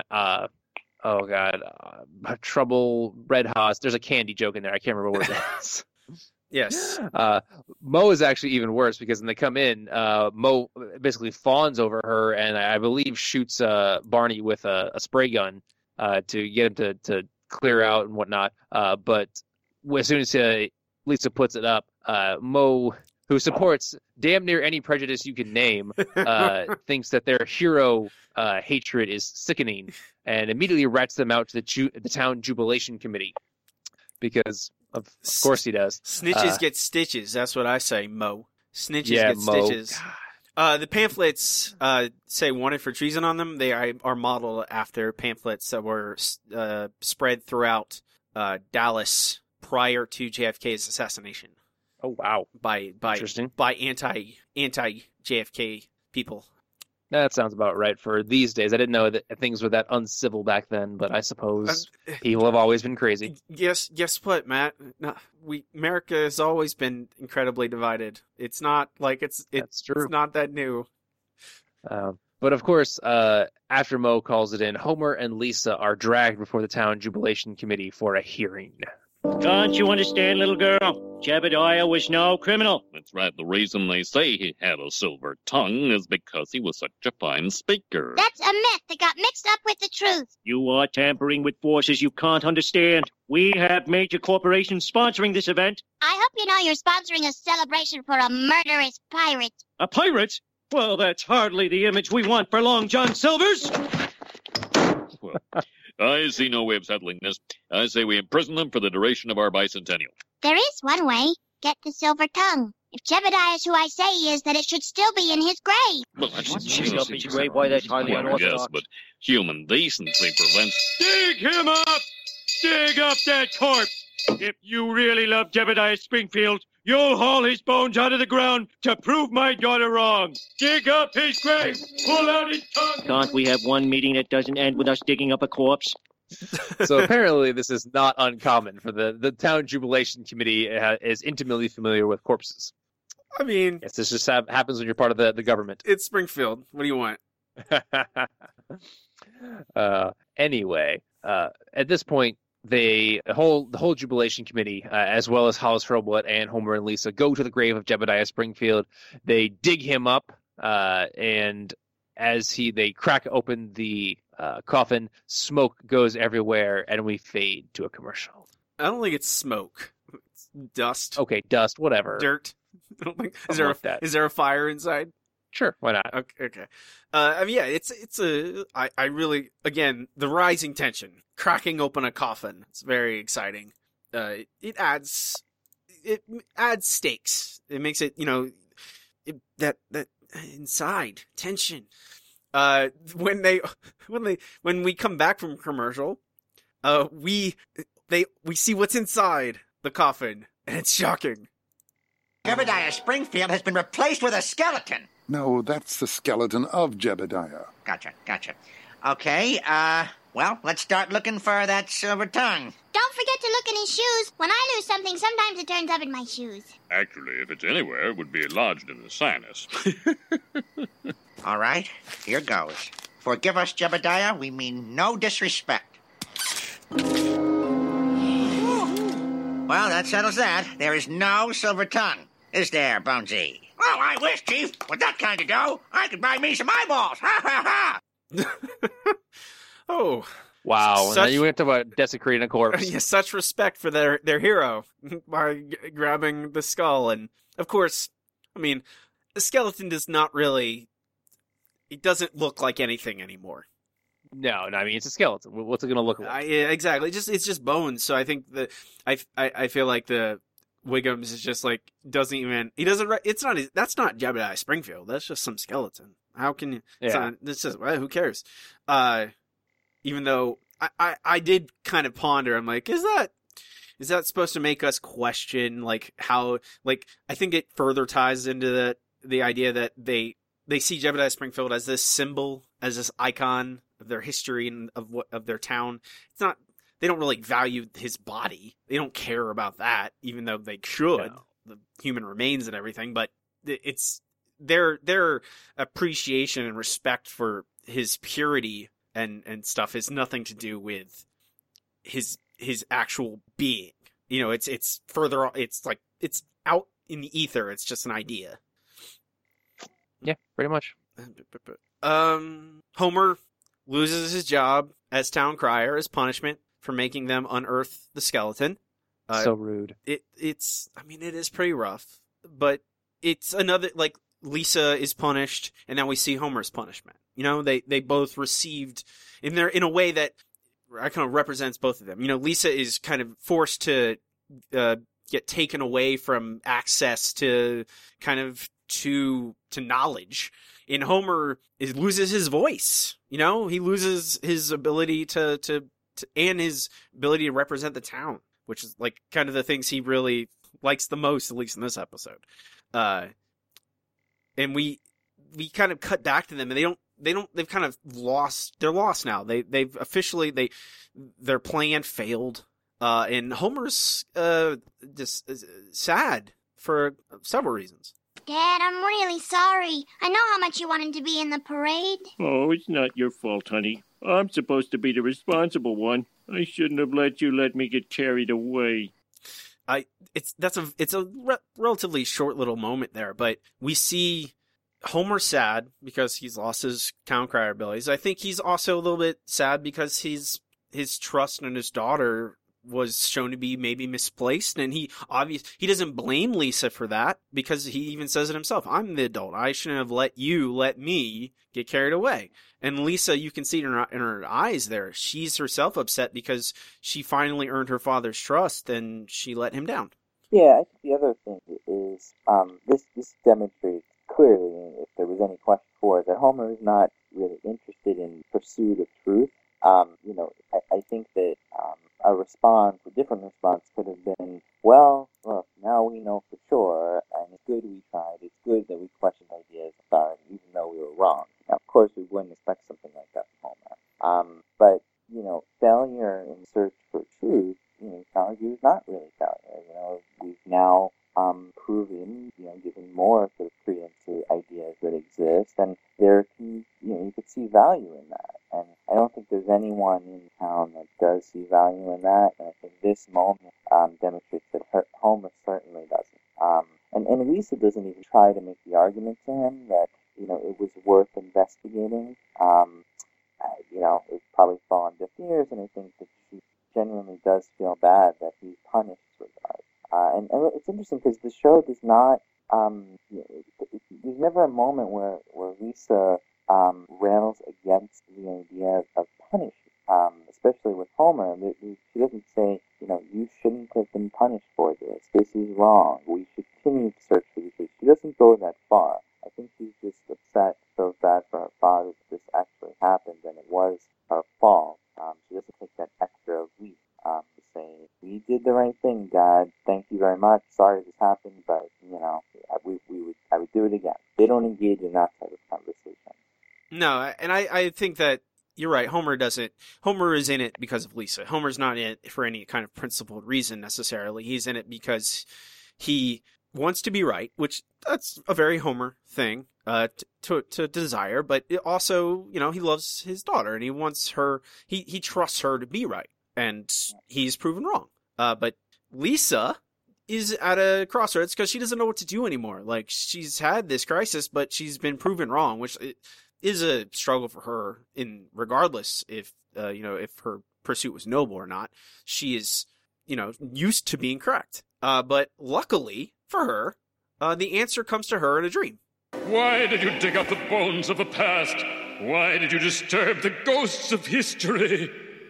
trouble, red hot. There's a candy joke in there. I can't remember what it is. Yes. Mo is actually even worse because when they come in, Mo basically fawns over her and I believe shoots Barney with a spray gun to get him to clear out and whatnot. But as soon as Lisa puts it up, Mo, who supports damn near any prejudice you can name, thinks that their hero hatred is sickening and immediately rats them out to the town jubilation committee because of course he does. Snitches get stitches. That's what I say, Mo. Snitches get Mo. stitches. The pamphlets say wanted for treason on them. They are modeled after pamphlets that were spread throughout Dallas prior to JFK's assassination. Oh wow! By anti JFK people. That sounds about right for these days. I didn't know that things were that uncivil back then, but I suppose people have always been crazy. Guess what, Matt? No, America has always been incredibly divided. It's not like it's true. It's not that new. But of course, after Mo calls it in, Homer and Lisa are dragged before the town jubilation committee for a hearing. Can't you understand, little girl? Jebediah was no criminal. That's right. The reason they say he had a silver tongue is because he was such a fine speaker. That's a myth that got mixed up with the truth. You are tampering with forces you can't understand. We have major corporations sponsoring this event. I hope you know you're sponsoring a celebration for a murderous pirate. A pirate? Well, that's hardly the image we want for Long John Silvers. Well, I see no way of settling this. I say we imprison them for the duration of our bicentennial. There is one way. Get the silver tongue. If Jebediah is who I say he is, then it should still be in his grave. Well, that's Up his grave, why that's highly unorthodox. Yes, but human decency prevents... Dig him up! Dig up that corpse! If you really love Jebediah Springfield, you'll haul his bones out of the ground to prove my daughter wrong. Dig up his grave! Pull out his tongue! Can't we have one meeting that doesn't end with us digging up a corpse? So apparently this is not uncommon for the town jubilation committee is intimately familiar with corpses. I mean... Yes, this just happens when you're part of the government. It's Springfield. What do you want? Anyway, at this point, the whole jubilation committee, as well as Hollis Hurlbut and Homer and Lisa, go to the grave of Jebediah Springfield. They dig him up, and as they crack open the coffin, smoke goes everywhere, and we fade to a commercial. I don't think it's smoke. It's dust. Okay, dust, whatever. Dirt. I don't think. Is there a fire inside? Sure, why not? Okay. I mean, yeah, I really, again, the rising tension, cracking open a coffin. It's very exciting. It adds stakes. It makes it, that inside tension. When we come back from commercial, we see what's inside the coffin, and it's shocking. Jebediah Springfield has been replaced with a skeleton. No, that's the skeleton of Jebediah. Gotcha. Okay, well, let's start looking for that silver tongue. Don't forget to look in his shoes. When I lose something, sometimes it turns up in my shoes. Actually, if it's anywhere, it would be lodged in the sinus. All right, here goes. Forgive us, Jebediah. We mean no disrespect. Well, that settles that. There is no silver tongue. Is there, Bonesy? Oh, I wish, Chief. With that kind of dough, I could buy me some eyeballs. Ha, ha, ha. Oh. Wow. Now you went about desecrating a corpse. Yeah, such respect for their hero by grabbing the skull. And, of course, I mean, the skeleton does not really... It doesn't look like anything anymore. No, I mean it's a skeleton. What's it going to look like? Yeah, exactly. It's just bones. So I think I feel like the Wiggums is just like that's not Jebediah Springfield. That's just some skeleton. How can you? Yeah. This just who cares? Even though I did kind of ponder. I'm like, is that supposed to make us question like how like I think it further ties into the idea that they see Jebediah Springfield as this symbol, as this icon of their history and of their town. It's not. They don't really value his body. They don't care about that, even though they should. No. The human remains and everything, but it's their appreciation and respect for his purity and stuff has nothing to do with his actual being. You know, it's further. It's like it's out in the ether. It's just an idea. Yeah, pretty much. Homer loses his job as town crier as punishment for making them unearth the skeleton. So rude. It is pretty rough, but it's another, like, Lisa is punished, and now we see Homer's punishment. You know, they both received in a way that kind of represents both of them. You know, Lisa is kind of forced to get taken away from access to knowledge. And Homer loses his voice. You know, he loses his ability to and his ability to represent the town, which is like kind of the things he really likes the most, at least in this episode. And we kind of cut back to them, and they've kind of lost. They're lost now. They've officially their plan failed. And Homer's just sad for several reasons. Dad, I'm really sorry. I know how much you want him to be in the parade. Oh, it's not your fault, honey. I'm supposed to be the responsible one. I shouldn't have let me get carried away. It's a relatively short little moment there, but we see Homer sad because he's lost his town crier abilities. I think he's also a little bit sad because his trust in his daughter was shown to be maybe misplaced, and he doesn't blame Lisa for that because he even says it himself. I'm the adult. I shouldn't have let me get carried away. And Lisa, you can see it in her eyes there. She's herself upset because she finally earned her father's trust and she let him down. Yeah, I think the other thing is this demonstrates clearly, if there was any question for it, that Homer is not really interested in pursuit of truth. I think that a different response could have been, well, look, now we know for sure, and it's good we tried. It's good that we questioned ideas of authority, even though we were wrong. Now, of course, we wouldn't expect something like that from Homer. But, failure in search for truth, technology is not really failure. We've now proven, given more sort of credence to ideas that exist, and you could see value in that. And I don't think there's anyone in town that does see value in that, and I think this moment demonstrates that Homer certainly doesn't. And Lisa doesn't even try to make the argument to him that, it was worth investigating. It probably fall on deaf ears, and I think that she genuinely does feel bad that he's punished with that. And it's interesting because the show does not, there's never a moment where Lisa rails against the idea of punishment, especially with Homer. She doesn't say, you shouldn't have been punished for this. This is wrong. We should continue to search for the truth. She doesn't go that far. I think she's just upset, feels bad for her father that this actually happened, and it was her fault. She doesn't take that extra leap to say, we did the right thing, Dad. Thank you very much. Sorry this happened, but, I would do it again. They don't engage in that type of conversation. No, and I think that you're right. Homer doesn't. Homer is in it because of Lisa. Homer's not in it for any kind of principled reason necessarily. He's in it because he wants to be right, which that's a very Homer thing to desire. But it also, he loves his daughter and he wants her. He trusts her to be right, and he's proven wrong. But Lisa is at a crossroads because she doesn't know what to do anymore. Like, she's had this crisis, but she's been proven wrong, which is a struggle for her. In regardless if her pursuit was noble or not, she is used to being correct. But luckily for her, the answer comes to her in a dream. Why did you dig up the bones of the past? Why did you disturb the ghosts of history?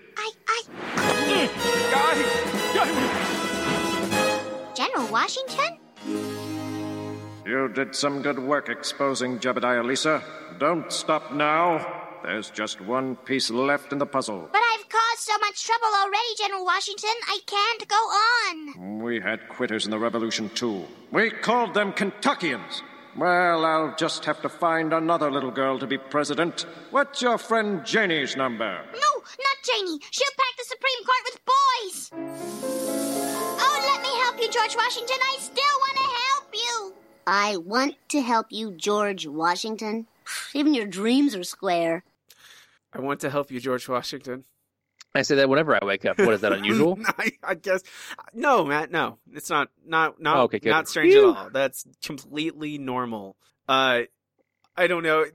General Washington? You did some good work exposing Jebediah, Lisa. Don't stop now. There's just one piece left in the puzzle. But I've caused so much trouble already, General Washington. I can't go on. We had quitters in the Revolution, too. We called them Kentuckians. Well, I'll just have to find another little girl to be president. What's your friend Janie's number? No, not Janie. She'll pack the Supreme Court with boys. Oh, let me help you, George Washington. I still want to help you. I want to help you, George Washington. Even your dreams are square. I want to help you, George Washington. I say that whenever I wake up. What is that, unusual? I guess. No, Matt, no. It's not okay, good. Not strange at all. That's completely normal. I don't know.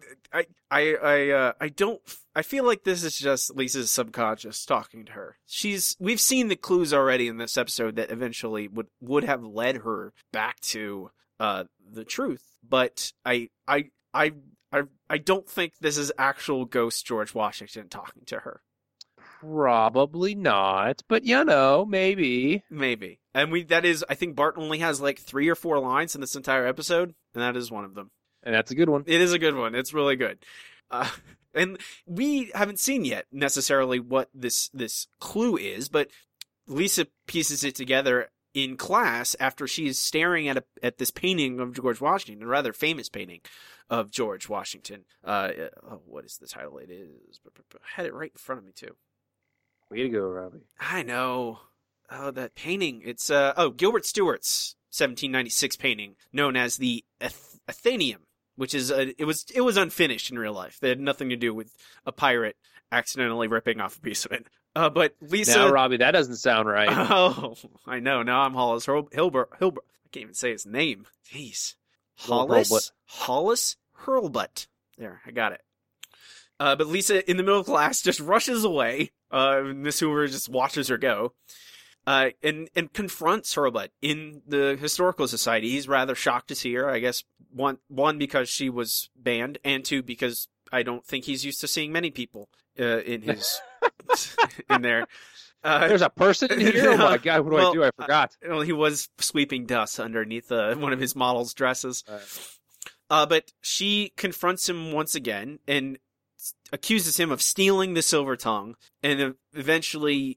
I feel like this is just Lisa's subconscious talking to her. We've seen the clues already in this episode that eventually would have led her back to the truth. But I don't think this is actual ghost George Washington talking to her. Probably not, but maybe. Maybe. And I think Bart only has like 3 or 4 lines in this entire episode, and that is one of them. And that's a good one. It is a good one. It's really good. And we haven't seen yet necessarily what this clue is, but Lisa pieces it together in class after she is staring at this painting of George Washington, a rather famous painting of George Washington. What is the title? It is. I had it right in front of me too. Way to go, Robbie. I know. Oh, that painting. It's Gilbert Stuart's 1796 painting, known as the Athenaeum, which is it was unfinished in real life. They had nothing to do with a pirate accidentally ripping off a piece of it. But Lisa. Now, Robbie, that doesn't sound right. Oh, I know. Now I'm Hollis Hilbert. I can't even say his name. Jeez. Hollis Hurlbut. There, I got it. But Lisa, in the middle of class, just rushes away. Miss Hoover just watches her go. And confronts Hurlbut in the Historical Society. He's rather shocked to see her. I guess one because she was banned, and 2 because I don't think he's used to seeing many people in his in there. There's a person in here? Oh my God, what do I do? I forgot. He was sweeping dust underneath one of his model's dresses. But she confronts him once again and accuses him of stealing the silver tongue, and eventually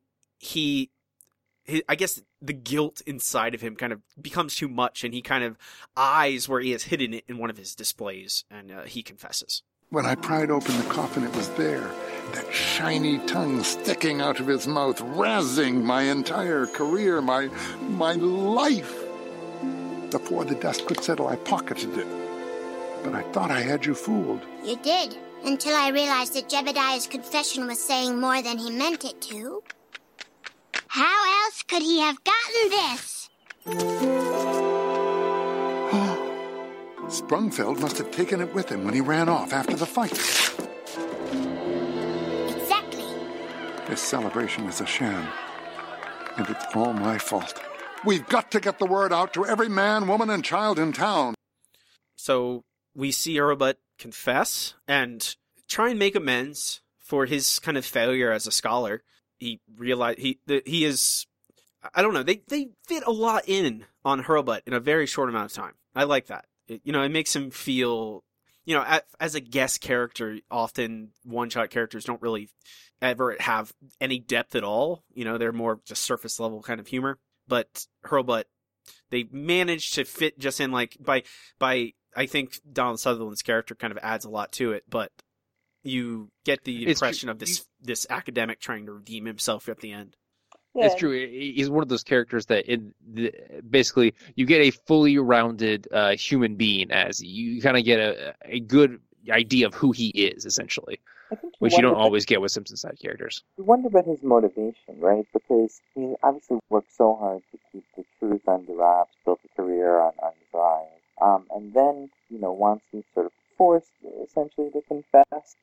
I guess the guilt inside of him kind of becomes too much, and he kind of eyes where he has hidden it in one of his displays, and he confesses. When I pried open the coffin, it was there, that shiny tongue sticking out of his mouth, razzing my entire career, my life. Before the dust could settle, I pocketed it. But I thought I had you fooled. You did, until I realized that Jebediah's confession was saying more than he meant it to. How else could he have gotten this? Sprungfeld must have taken it with him when he ran off after the fight. Exactly. This celebration is a sham, and it's all my fault. We've got to get the word out to every man, woman, and child in town. So we see Hurlbut confess and try and make amends for his kind of failure as a scholar. He realized he is, I don't know, they fit a lot in on Hurlbut in a very short amount of time. I like that. It makes him feel, as a guest character, often one-shot characters don't really ever have any depth at all. They're more just surface level kind of humor. But Hurlbut, they managed to fit just in by I think Donald Sutherland's character kind of adds a lot to it, but you get the impression of this academic trying to redeem himself at the end. Yeah. It's true. He's one of those characters that basically you get a fully rounded human being, as you kind of get a good idea of who he is, essentially, which you don't always get with Simpsons side characters. You wonder about his motivation, right? Because he obviously worked so hard to keep the truth under wraps, built a career on his lies, and then once he's sort of forced essentially to confess,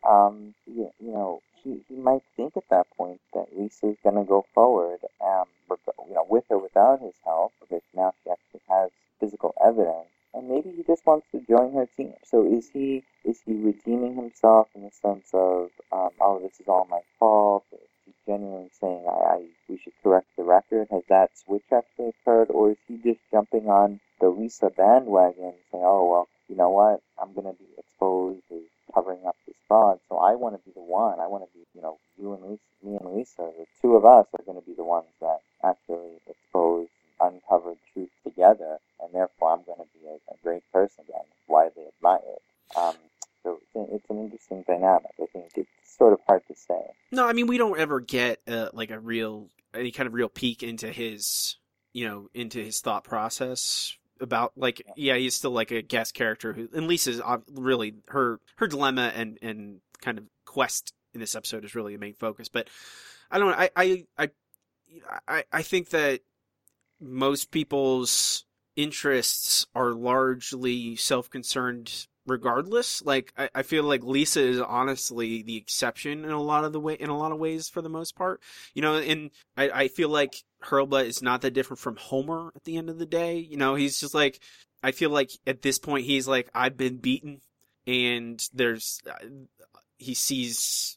he might think at that point that Lisa's going to go forward, with or without his help, because now she actually has physical evidence, and maybe he just wants to join her team. So is he redeeming himself in the sense of, oh, this is all my fault? Is he genuinely saying, we should correct the record? Has that switch actually occurred? Or is he just jumping on the Lisa bandwagon saying, oh, well, you know what? I'm going to be exposed as covering up this fraud, so I want to be the one. I want to be, you and Lisa, me and Lisa, the two of us are going to be the ones that actually expose, uncover truth together, and therefore I'm going to be a great person and widely admired. So it's an interesting dynamic. I think it's sort of hard to say. No, I mean, we don't ever get any kind of real peek into his, into his thought process about, he's still like a guest character who, and Lisa's really her dilemma and kind of quest in this episode is really the main focus. But I don't know. I think that most people's interests are largely self-concerned regardless. Like, I feel like Lisa is honestly the exception in a lot of ways for the most part. And I feel like Hurlbut is not that different from Homer at the end of the day. He's just like, I feel like at this point he's like, I've been beaten, and he sees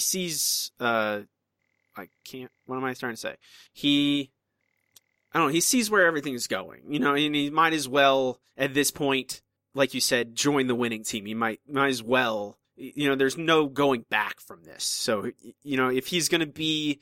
what am I trying to say? He sees where everything's going, and he might as well at this point, like you said, join the winning team. He might as well, there's no going back from this. So, if he's going to be,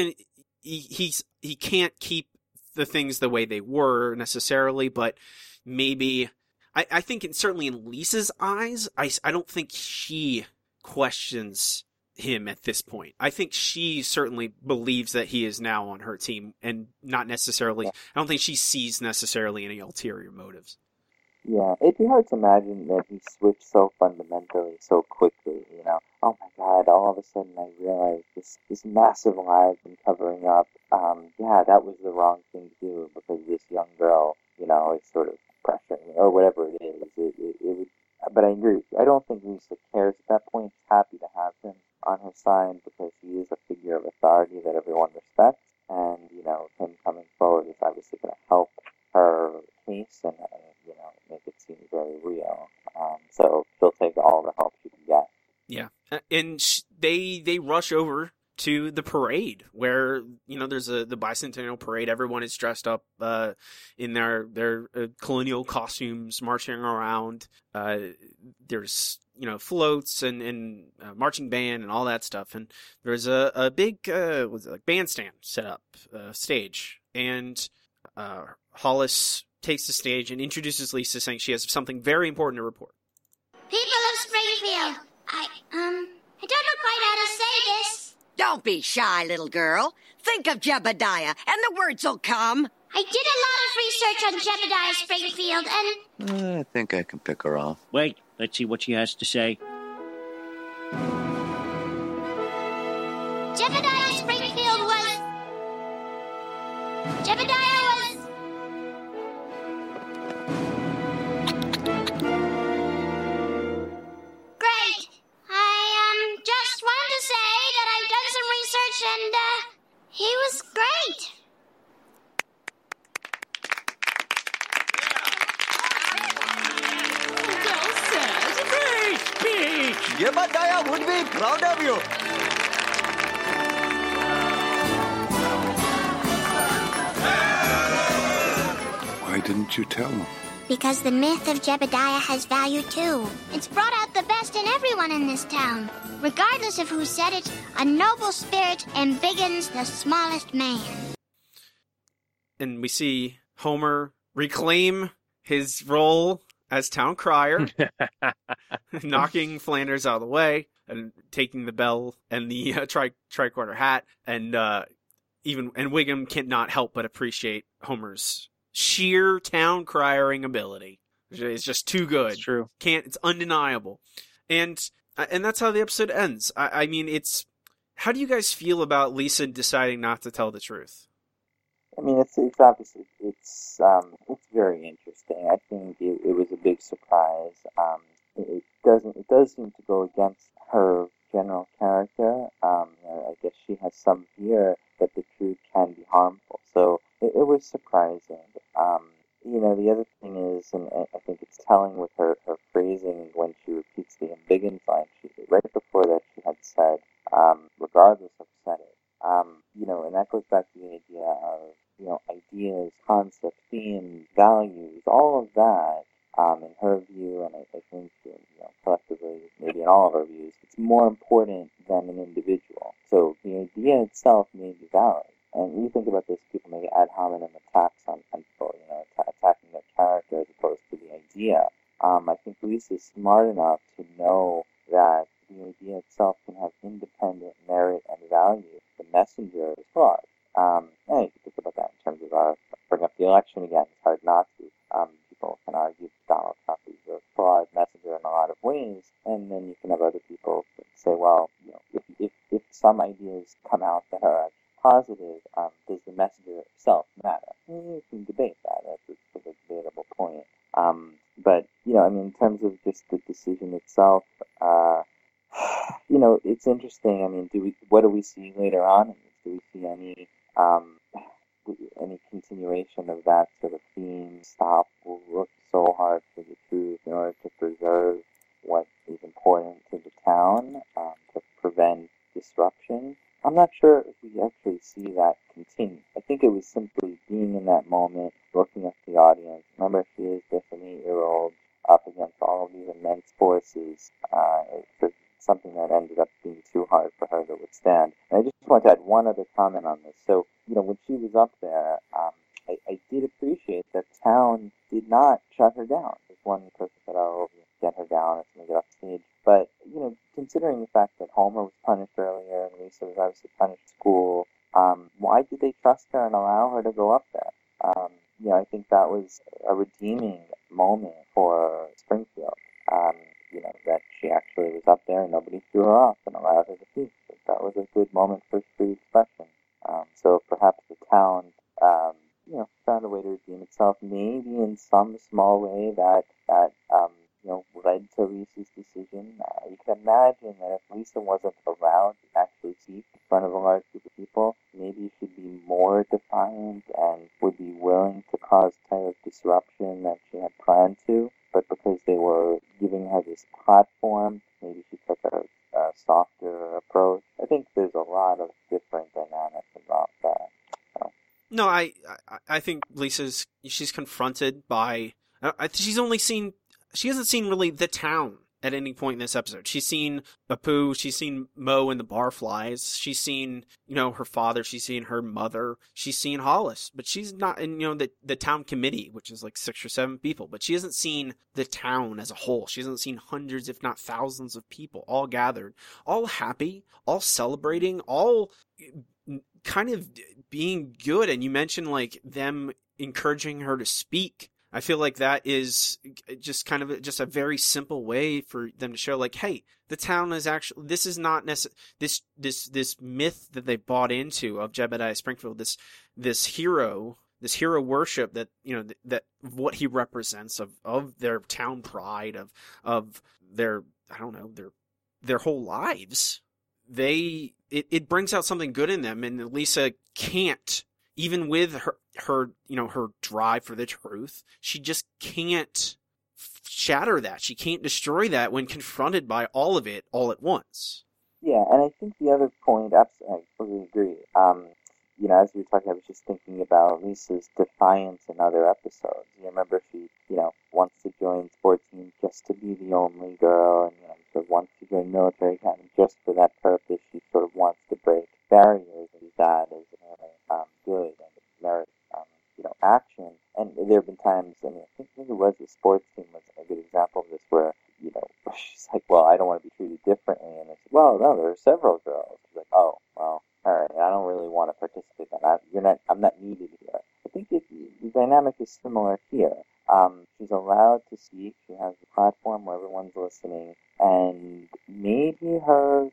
he can't keep the things the way they were necessarily, but maybe, I think certainly in Lisa's eyes, I don't think she questions him at this point. I think she certainly believes that he is now on her team, and not necessarily, I don't think she sees necessarily any ulterior motives. Yeah, it'd be hard to imagine that he switched so fundamentally so quickly, Oh my God, all of a sudden I realized this massive lie I've been covering up, that was the wrong thing to do because this young girl, is sort of pressuring me, or whatever it is. It would, but I agree with you. I don't think Lisa cares at that point. She's happy to have him on her side because he is a figure of authority that everyone respects, and, him coming forward is obviously going to help her case and make it seem very real. So she'll take all the help she can get. Yeah, and they rush over to the parade where there's the bicentennial parade. Everyone is dressed up in their colonial costumes, marching around. There's floats and marching band and all that stuff. And there's a big bandstand set up, stage, and Hollis takes the stage and introduces Lisa, saying she has something very important to report. People of Springfield, I don't know quite how to say this. Don't be shy, little girl. Think of Jebediah, and the words will come. I did a lot of research on Jebediah Springfield, and... I think I can pick her off. Wait, let's see what she has to say. Jebediah Springfield was... Great. I, just wanted to say that I've done some research, and, he was great. Great speech! Jebediah would be proud of you. Why didn't you tell him? Because the myth of Jebediah has value too. It's brought out the best in everyone in this town. Regardless of who said it, a noble spirit embiggens the smallest man. And we see Homer reclaim his role as town crier, knocking Flanders out of the way and taking the bell and the tricorner hat, and Wiggum cannot help but appreciate Homer's sheer town criering ability. It's just too good. It's true. It's undeniable. And that's how the episode ends. I mean, how do you guys feel about Lisa deciding not to tell the truth? I mean, it's obviously, it's very interesting. I think it was a big surprise. It does seem to go against her general character. I guess she has some fear that the truth can be harmful. So it was surprising. The other thing is, and I think it's telling with her phrasing when she repeats the embiggens line, right before that she had said, regardless of setting. And that goes back to the idea of, ideas, concepts, themes, values, all of that, in her view, and I think, collectively, maybe in all of our views, it's more important than an individual. So the idea itself may be valid. And you think about this, people make ad hominem attacks on people, attacking their character as opposed to the idea. I think Lisa's smart enough to know that the idea itself can have independent merit and value. The messenger is flawed. And you can think about that in terms of bring up the election again. It's hard not to. People can argue Donald Trump is a flawed messenger in a lot of ways, and then you can have other people say, well, if some ideas come out that are positive, does the messenger itself matter? You can debate that. That's a debatable point. But in terms of just the decision itself, it's interesting. What do we see later on in this? Do we see any continuation of that sort of theme? Stop, we'll look so hard for the truth in order to preserve what is important to the town, to prevent disruption. I'm not sure if we actually see that continue. I think it was simply being in that moment, looking at the audience. Remember, she is just an 8-year-old up against all of these immense forces. It's something that ended up being too hard for her to withstand. And I just want to add one other comment on this. So, when she was up there, I did appreciate that town did not shut her down. There's one person said, get her down, it's going to get off stage. But, considering the fact that Homer was punished earlier and Lisa was obviously punished at school, why did they trust her and allow her to go up there? I think that was a redeeming moment for Springfield. That she actually was up there and nobody threw her off and allowed her to speak. That was a good moment for free expression. So perhaps the town, found a way to redeem itself, maybe in some small way that led to Lisa's decision. You can imagine that if Lisa wasn't allowed to actually speak in front of a large group of people, maybe she'd be more defiant and would be willing to cause the type of disruption that she had planned to. But because they were giving her this platform, maybe she took a softer approach. I think there's a lot of different dynamics involved there. No, I think she's confronted by. She hasn't seen really the town at any point in this episode. She's seen Apu, she's seen Mo and the Barflies, she's seen, her father, she's seen her mother, she's seen Hollis, but she's not in, the town committee, which is like 6 or 7 people, but she hasn't seen the town as a whole. She hasn't seen hundreds, if not thousands of people all gathered, all happy, all celebrating, all kind of being good. And you mentioned like them encouraging her to speak. I feel like that is just kind of just a very simple way for them to show, like, hey, the town is actually, this is not this myth that they bought into of Jebediah Springfield, this hero worship that, that what he represents of their town pride, of their, I don't know, their whole lives. It brings out something good in them, and Lisa can't, even with her drive for the truth, she just can't shatter that. She can't destroy that when confronted by all of it all at once. Yeah, and I think the other point, absolutely, I totally agree. As we were talking, I was just thinking about Lisa's defiance in other episodes. You remember she, wants to join sports teams just to be the only girl, and sort of wants to join military academy just for that purpose. She sort of wants to break barriers, and that is good and merit, action. And there have been times, I think maybe it was the sports team was a good example of this, where, she's like, well, I don't want to be treated differently. And it's, well, no, there are several girls. She's like, oh, well, all right, I don't really want to participate in that. I'm not needed here. I think the dynamic is similar here. She's allowed to speak. She has a platform where everyone's listening. And maybe her,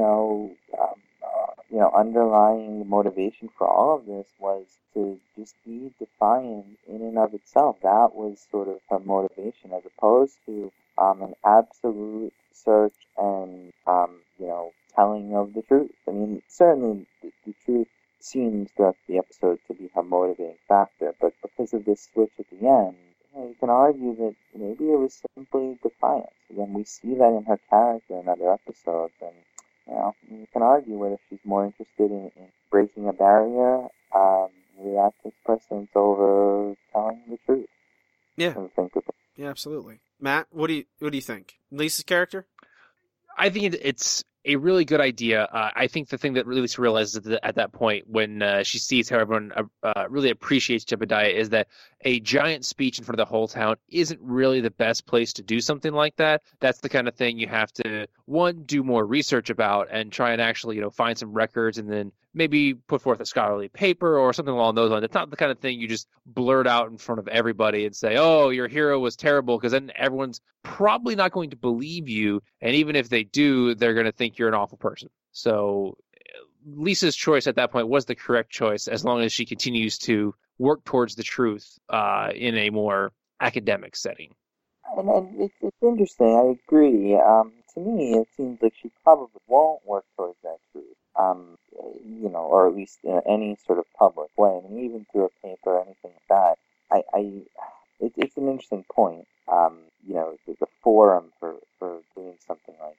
underlying motivation for all of this was to just be defiant in and of itself. That was sort of her motivation, as opposed to an absolute search and, telling of the truth. I mean, certainly the truth seems throughout the episode to be her motivating factor, but because of this switch at the end, you can argue that maybe it was simply defiance. Again, we see that in her character in other episodes, and you can argue whether she's more interested in breaking a barrier. Maybe that takes precedence over telling the truth. Yeah. Yeah, absolutely. Matt, what do you think? Lisa's character? I think it's a really good idea. I think the thing that Lisa realizes at that point when she sees how everyone really appreciates Jebediah is that a giant speech in front of the whole town isn't really the best place to do something like that. That's the kind of thing you have to, one, do more research about and try and actually, find some records and then maybe put forth a scholarly paper or something along those lines. It's not the kind of thing you just blurt out in front of everybody and say, oh, your hero was terrible, because then everyone's probably not going to believe you. And even if they do, they're going to think you're an awful person. So Lisa's choice at that point was the correct choice, as long as she continues to work towards the truth in a more academic setting. And it's interesting. I agree. To me, it seems like she probably won't work towards that truth. Or at least in any sort of public way. I mean, even through a paper or anything like that. It's an interesting point. The forum for doing something like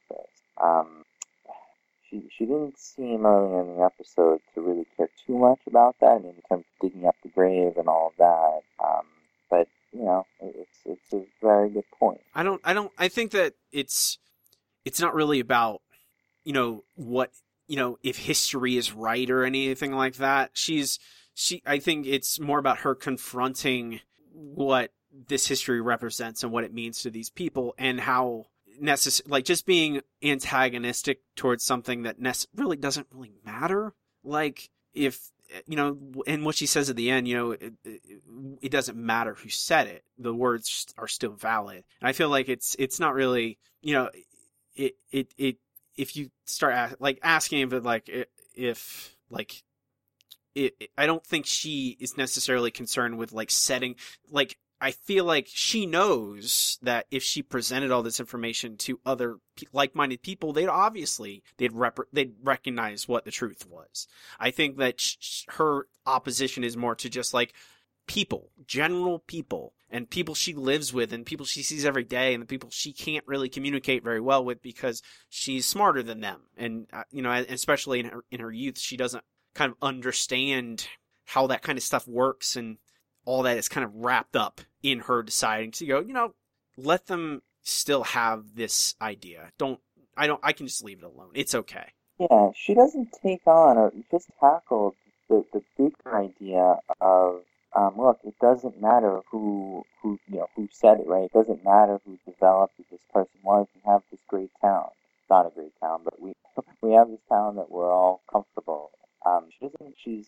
this. She didn't seem earlier in the episode to really care too much about that. I mean, in terms of digging up the grave and all of that. But it's a very good point. I think that it's not really about what. If history is right or anything like that. I think it's more about her confronting what this history represents and what it means to these people, and how just being antagonistic towards something that really doesn't really matter. Like, if, and what she says at the end, it doesn't matter who said it. The words are still valid. And I feel like it's not really, if you start asking if I don't think she is necessarily concerned with setting, I feel like she knows that if she presented all this information to other like-minded people, they'd recognize what the truth was. I think that her opposition is more to just people, general people, and people she lives with, and people she sees every day, and the people she can't really communicate very well with because she's smarter than them. And especially in her youth, she doesn't kind of understand how that kind of stuff works, and all that is kind of wrapped up in her deciding to go, let them still have this idea. I can just leave it alone. It's okay. Yeah, she doesn't take on or just tackle the bigger idea of, look, it doesn't matter who said it, right? It doesn't matter who developed who this person was. We have this great town. It's not a great town, but we have this town that we're all comfortable. She's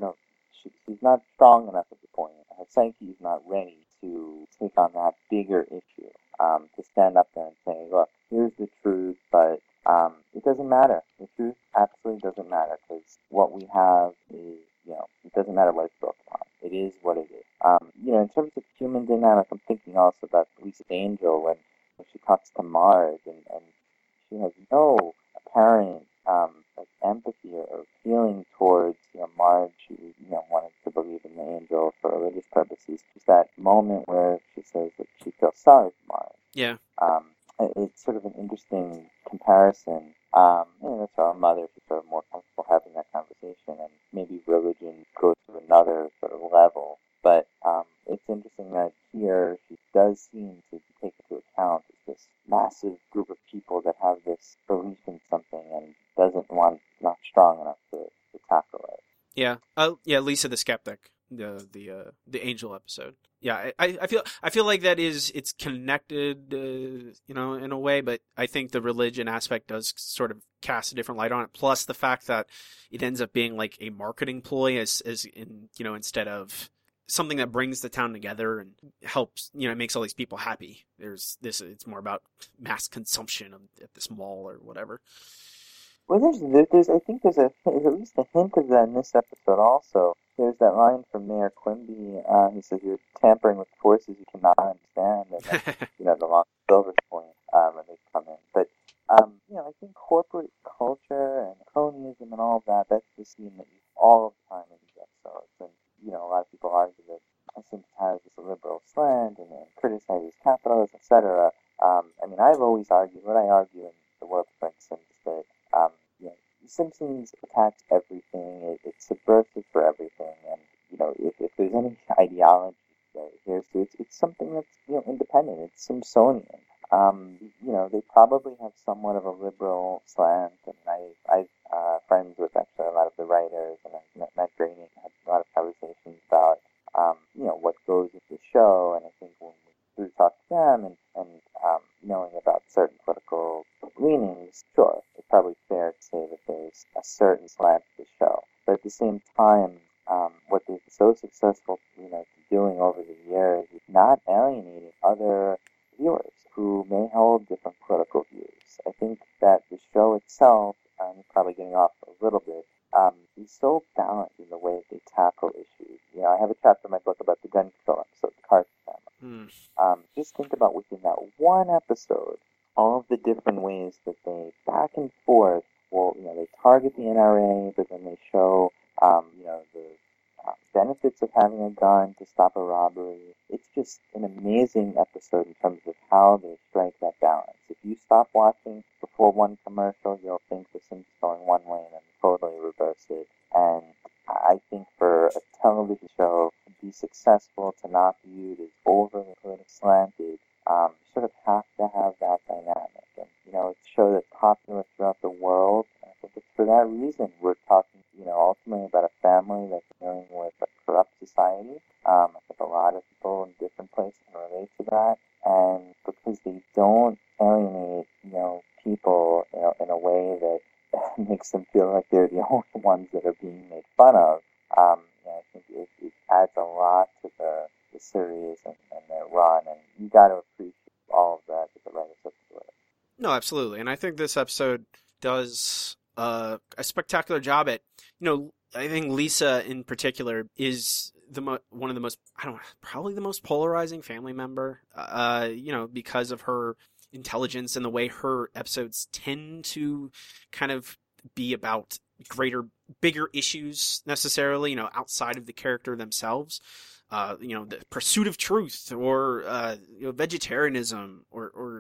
not strong enough at the point. Her psyche is not ready to take on that bigger issue, to stand up there and say, look, here's the truth, but it doesn't matter. The truth absolutely doesn't matter, because what we have is, it doesn't matter what it's built on. It is what it is. In terms of human dynamic, I'm thinking also about Lisa's Angel when she talks to Marge, and she has no apparent empathy or feeling towards Marge, who wanted to believe in the angel for religious purposes. Just that moment where she says that she feels sorry for Marge. Yeah. It's sort of an interesting comparison. That's our mother. She's sort of more comfortable having that conversation, and maybe religion goes to another sort of level. But it's interesting that here she does seem to take into account this massive group of people that have this belief in something and not strong enough to tackle it. Yeah. Lisa the Skeptic, the angel episode. Yeah, I feel like it's connected, in a way, but I think the religion aspect does sort of cast a different light on it. Plus the fact that it ends up being like a marketing ploy, as in, instead of something that brings the town together and helps, it makes all these people happy. It's more about mass consumption at this mall or whatever. Well, I think there's at least a hint of that in this episode also. There's that line from Mayor Quimby. He says, "You're tampering with forces you cannot understand," and then, the long silver point when they come in. But I think corporate culture and cronyism and all of that's the scene that you all the time in these episodes. And a lot of people argue that Simpsons has this liberal slant, and recognizes capitalists, etc. I mean, I've always argued, what I argue in the world of Simpsons, that Simpsons attacks everything. It's subversive for everything, and if there's any ideology that adheres to it's something that's independent. It's Simpsonian. They probably have somewhat of a liberal slant, and I've friends with actually a lot of the writers, and I've met Groening, had a lot of conversations about what goes with the show, and I think when we talk to them and knowing about certain political leanings, sure, it's probably fair to say that there's a certain slant to the show. But at the same time, what they've been so successful, doing over the years is not alienating other viewers who may hold different political views. I think that the show itself, probably getting off a little bit, is so balanced in the way that they tackle issues. I have a chapter in my book about the gun control episode, the Carson family. Just think about within that one episode, all of the different ways that they back and forth. Well, they target the NRA, but then they show, the benefits of having a gun to stop a robbery. It's just an amazing episode in terms of how they strike that balance. If you stop watching before one commercial, you'll think the Simpsons going one way and then totally reverse it. And I think for a television show to be successful, to not be viewed as overly politically slanted, you sort of have to have that dynamic. And, it's a show that's popular throughout the world. And I think it's for that reason we're talking, ultimately about a family that's dealing with a corrupt society. I think a lot of people in different places can relate to that. And because they don't alienate, people, in a way that makes them feel like they're the only ones that are being made fun of, I think it adds a lot to the series and their run, and you got to appreciate all of that that the writers have to do it. No, absolutely, and I think this episode does a spectacular job at, I think Lisa in particular is one of the most, probably the most polarizing family member, because of her intelligence and the way her episodes tend to kind of be about bigger issues necessarily, outside of the character themselves. The pursuit of truth, or vegetarianism, or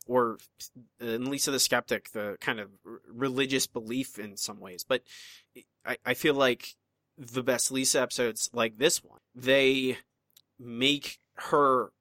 in Lisa the Skeptic, the kind of religious belief in some ways. But I feel like the best Lisa episodes, like this one, they make her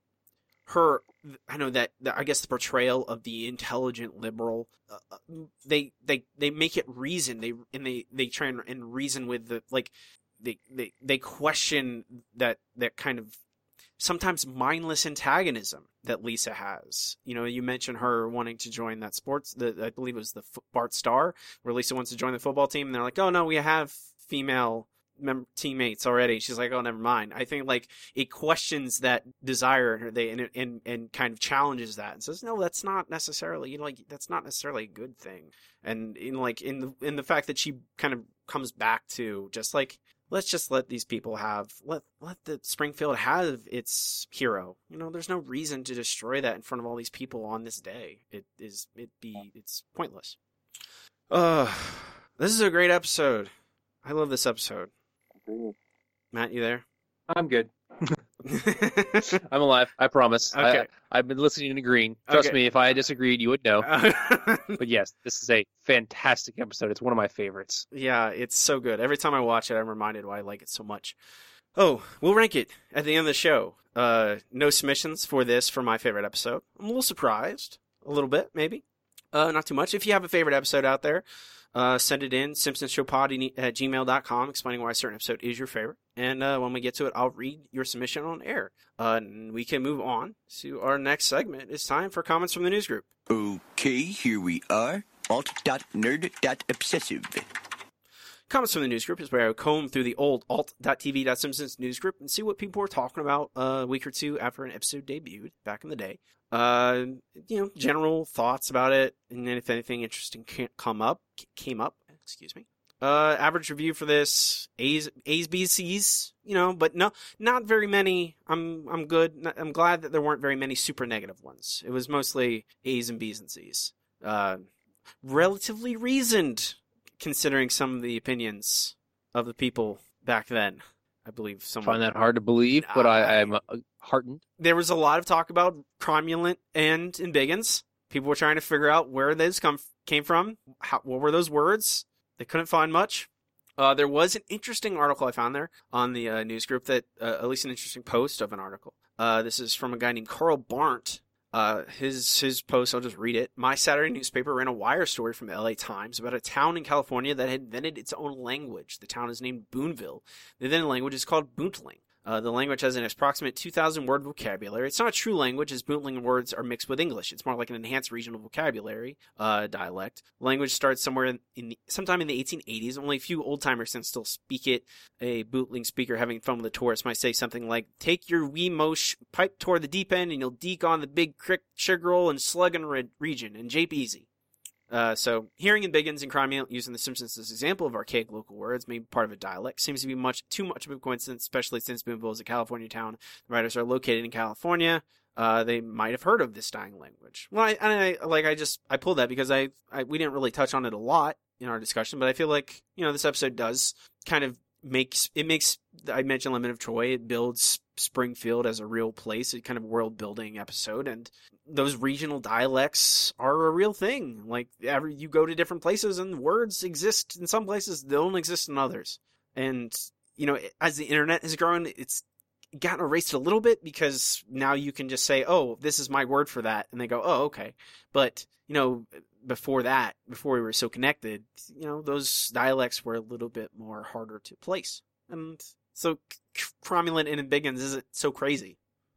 I know that I guess the portrayal of the intelligent liberal, they make it reason. They try and reason with the, like, they question that kind of sometimes mindless antagonism that Lisa has. You mentioned her wanting to join that sports, I believe it was the Bart Star, where Lisa wants to join the football team, and they're like, oh no, we have female teammates already. She's like, oh, never mind. I think like it questions that desire in her, and kind of challenges that and says, no, that's not necessarily, that's not necessarily a good thing. And in the fact that she kind of comes back to just like, let's just let these people let the Springfield have its hero. There's no reason to destroy that in front of all these people on this day. It's pointless. This is a great episode. I love this episode. Agreed. Matt, you there? I'm good. I'm alive. I promise. Okay. I've been listening and agreeing. Trust me, if I disagreed, you would know. But yes, this is a fantastic episode. It's one of my favorites. Yeah, it's so good. Every time I watch it, I'm reminded why I like it so much. Oh, we'll rank it at the end of the show. No submissions for this for my favorite episode. I'm a little surprised. A little bit, maybe. Not too much. If you have a favorite episode out there, send it in, simpsonshowpod@gmail.com, explaining why a certain episode is your favorite. And when we get to it, I'll read your submission on air. And we can move on to our next segment. It's time for comments from the newsgroup. Okay, here we are. Alt.nerd.obsessive. Comments from the newsgroup is where I comb through the old alt.tv.simpsons newsgroup and see what people were talking about a week or two after an episode debuted back in the day. General thoughts about it, and then if anything interesting came up. Average review for this, A's, B's, C's, but no, not very many. I'm good. I'm glad that there weren't very many super negative ones. It was mostly A's and B's and C's. Relatively reasoned, considering some of the opinions of the people back then. I believe someone Find that hard to believe, but I'm heartened. There was a lot of talk about cromulent and embiggens. People were trying to figure out where those came from. What were those words? They couldn't find much. There was an interesting article I found there on the news group that, at least an interesting post of an article. This is from a guy named Carl Barnt. His post, I'll just read it. My Saturday newspaper ran a wire story from the LA Times about a town in California that had invented its own language. The town is named Boonville. The invented language is called Boontling. The language has an approximate 2,000 word vocabulary. It's not a true language, as Boontling words are mixed with English. It's more like an enhanced regional vocabulary dialect. Language starts somewhere sometime in the 1880s. Only a few old-timers can still speak it. A Boontling speaker having fun with a tourist might say something like, "Take your wee mosh pipe toward the deep end, and you'll deke on the big crick, sugarroll, and sluggin' region, and jape easy." So, hearing embiggens and cromulent using The Simpsons as an example of archaic local words, maybe part of a dialect, seems to be too much of a coincidence, especially since Boonville is a California town. The writers are located in California. They might have heard of this dying language. Well, I pulled that because we didn't really touch on it a lot in our discussion, but I feel like, this episode does kind of I mentioned Lemon of Troy, it builds Springfield as a real place, a kind of world building episode, and those regional dialects are a real thing. Like, you go to different places and words exist in some places, they don't exist in others. And, as the internet has grown, it's gotten erased a little bit because now you can just say, "Oh, this is my word for that," and they go, "Oh, okay." But, before we were so connected, those dialects were a little bit more harder to place. And so cromulent and embiggens isn't so crazy.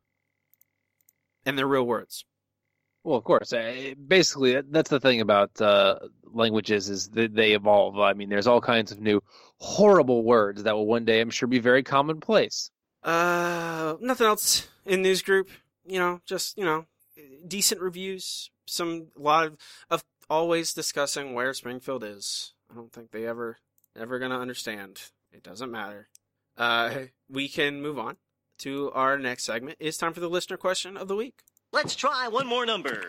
And they're real words. Well, of course. Basically, that's the thing about languages is that they evolve. I mean, there's all kinds of new horrible words that will one day, I'm sure, be very commonplace. Nothing else in news group. Just, decent reviews. A lot of always discussing where Springfield is. I don't think they ever gonna understand. It doesn't matter. We can move on to our next segment. It's time for the listener question of the week. Let's try one more number.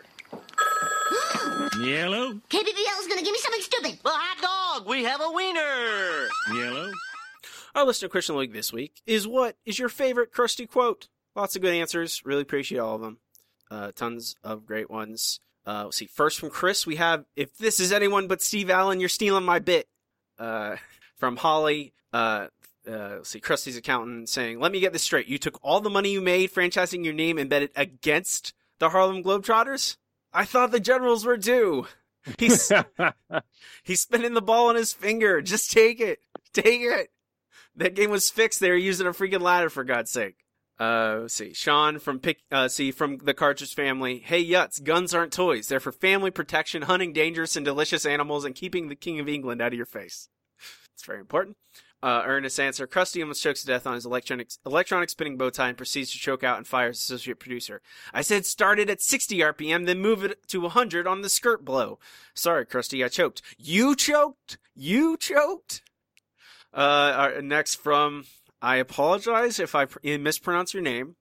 Yellow. KBBL is going to give me something stupid. The hot dog. We have a wiener. Yellow. Our listener question of the week this week is, what is your favorite Krusty quote? Lots of good answers. Really appreciate all of them. Tons of great ones. Let's see. First from Chris, we have, "If this is anyone but Steve Allen, you're stealing my bit." From Holly, let's see, Krusty's accountant saying, "Let me get this straight. You took all the money you made franchising your name and bet it against the Harlem Globetrotters? I thought the Generals were due." He's spinning the ball on his finger. Just take it. Take it. That game was fixed. They were using a freaking ladder, for God's sake. Let's see. Sean from from the Cartridge family. "Hey, Yuts, guns aren't toys. They're for family protection, hunting dangerous and delicious animals, and keeping the King of England out of your face." It's very important. Ernest answer, "Krusty almost chokes to death on his electronic spinning bow tie and proceeds to choke out and fires associate producer. I said start it at 60 RPM, then move it to 100 on the skirt blow. Sorry, Krusty, I choked." You choked? You choked? Next from, I apologize if I mispronounce your name.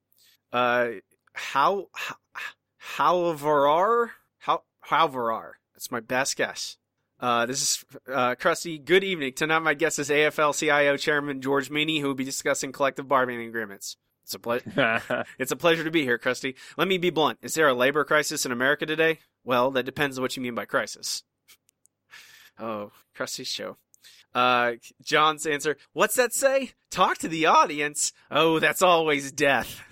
Halvarar? That's my best guess. This is Krusty. "Good evening. Tonight my guest is AFL-CIO Chairman George Meany, who will be discussing collective bargaining agreements. It's a pleasure to be here, Krusty. Let me be blunt. Is there a labor crisis in America today? Well, that depends on what you mean by crisis." Oh, Krusty's show. John's answer, "What's that say? Talk to the audience? Oh, that's always death."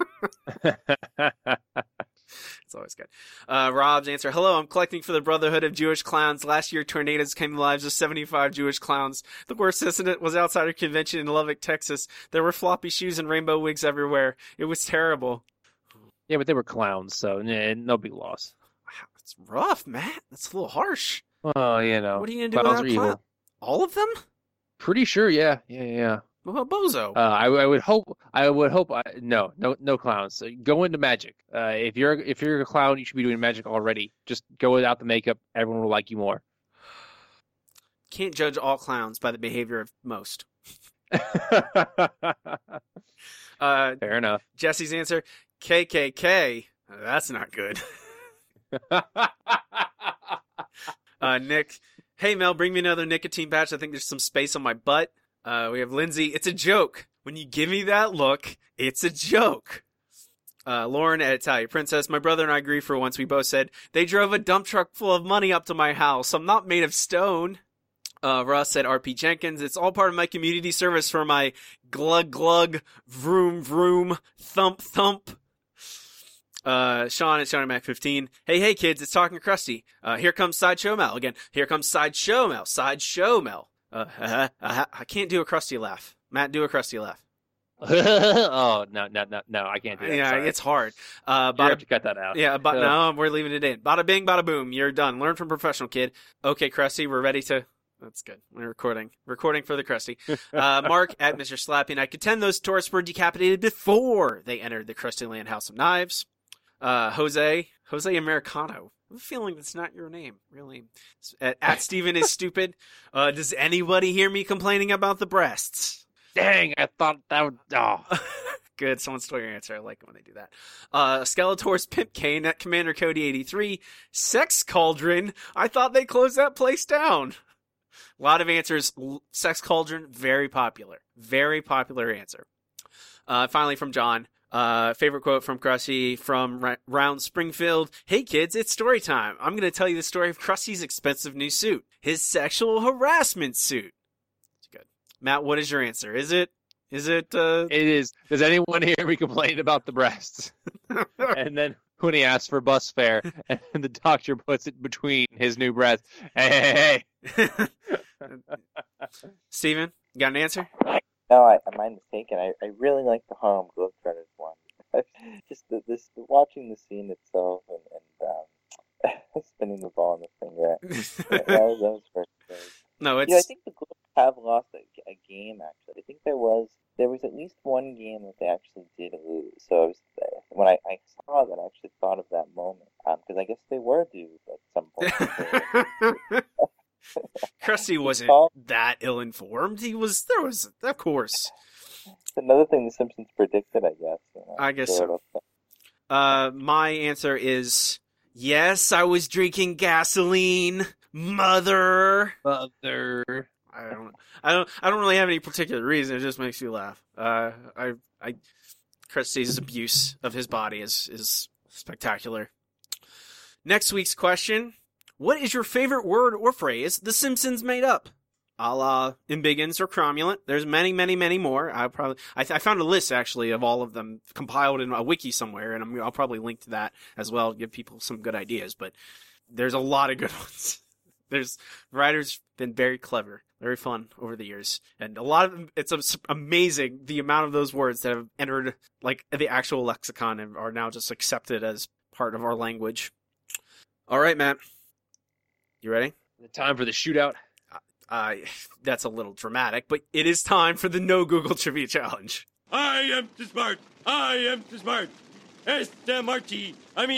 It's always good. Rob's answer, "Hello, I'm collecting for the Brotherhood of Jewish Clowns. Last year, tornadoes came to the lives of 75 Jewish clowns. The worst incident was outside a convention in Lubbock, Texas. There were floppy shoes and rainbow wigs everywhere. It was terrible." Yeah, but they were clowns, so no big loss. Wow, it's rough, Matt. That's a little harsh. Well, What are you going to do clowns about are evil. All of them? Pretty sure, yeah. What about Bozo? I would hope. No clowns. Go into magic. If you're a clown, you should be doing magic already. Just go without the makeup. Everyone will like you more. Can't judge all clowns by the behavior of most. Fair enough. Jesse's answer, "KKK. That's not good." Nick, "Hey Mel, bring me another nicotine patch. I think there's some space on my butt." We have Lindsay, "It's a joke. When you give me that look, it's a joke. Lauren at Italian Princess, my brother and I agree for once. We both said, they drove a dump truck full of money up to my house. I'm not made of stone. Russ at RP Jenkins, it's all part of my community service for my glug glug, vroom vroom, thump thump. Sean at Shawnee Mac 15. Hey kids, it's Talking Krusty. Here comes Sideshow Mel again. Here comes Sideshow Mel. Sideshow Mel. I can't do a Krusty laugh. Matt, do a Krusty laugh. Oh, no, I can't do that. Yeah, Sorry. it's hard. You have to cut that out. Yeah, but no, we're leaving it in. Bada bing, bada boom. You're done. Learn from professional, kid. Okay, Krusty, we're ready to... That's good. We're recording for the Krusty. Mark at Mr. Slappy, and I contend those tourists were decapitated before they entered the Krusty Land House of Knives. Jose Americano. I have a feeling that's not your name, real name. At Steven is stupid. Does anybody hear me complaining about the breasts? Dang, I thought that would... Oh. Good, someone stole your answer. I like it when they do that. Skeletor's Pimp Kane at Commander Cody 83. Sex Cauldron. I thought they closed that place down. A lot of answers. Sex Cauldron, very popular. Very popular answer. Finally from John. Favorite quote from Krusty from Round Springfield. Hey kids, it's story time. I'm going to tell you the story of Krusty's expensive new suit. His sexual harassment suit. It's good. Matt, what is your answer? Is it? It is. Does anyone hear me complain about the breasts? And then when he asks for bus fare, and the doctor puts it between his new breasts. Hey. Steven, you got an answer? No, I'm mistaken. I really like the Harlem Globetrotters one. Just watching the scene itself and spinning the ball in the finger. that was very good. No, it's. I think the Globes have lost a game. Actually, I think there was at least one game that they actually did lose. So when I saw that, I actually thought of that moment because I guess they were due at some point. Krusty wasn't that ill-informed. There was, of course. It's another thing the Simpsons predicted, I guess. I guess so. My answer is yes, I was drinking gasoline, mother. I don't really have any particular reason. It just makes you laugh. Krusty's abuse of his body is spectacular. Next week's question. What is your favorite word or phrase The Simpsons made up? A la ambigens or cromulent. There's many, many, many more. I found a list, actually, of all of them compiled in a wiki somewhere, and I'll probably link to that as well, give people some good ideas, but there's a lot of good ones. Writers been very clever, very fun over the years, and a lot of them, it's amazing the amount of those words that have entered, like, the actual lexicon and are now just accepted as part of our language. All right, Matt. You ready? The time for the shootout? That's a little dramatic, but it is time for the No Google Trivia Challenge. I am too smart. S-M-A-R-T.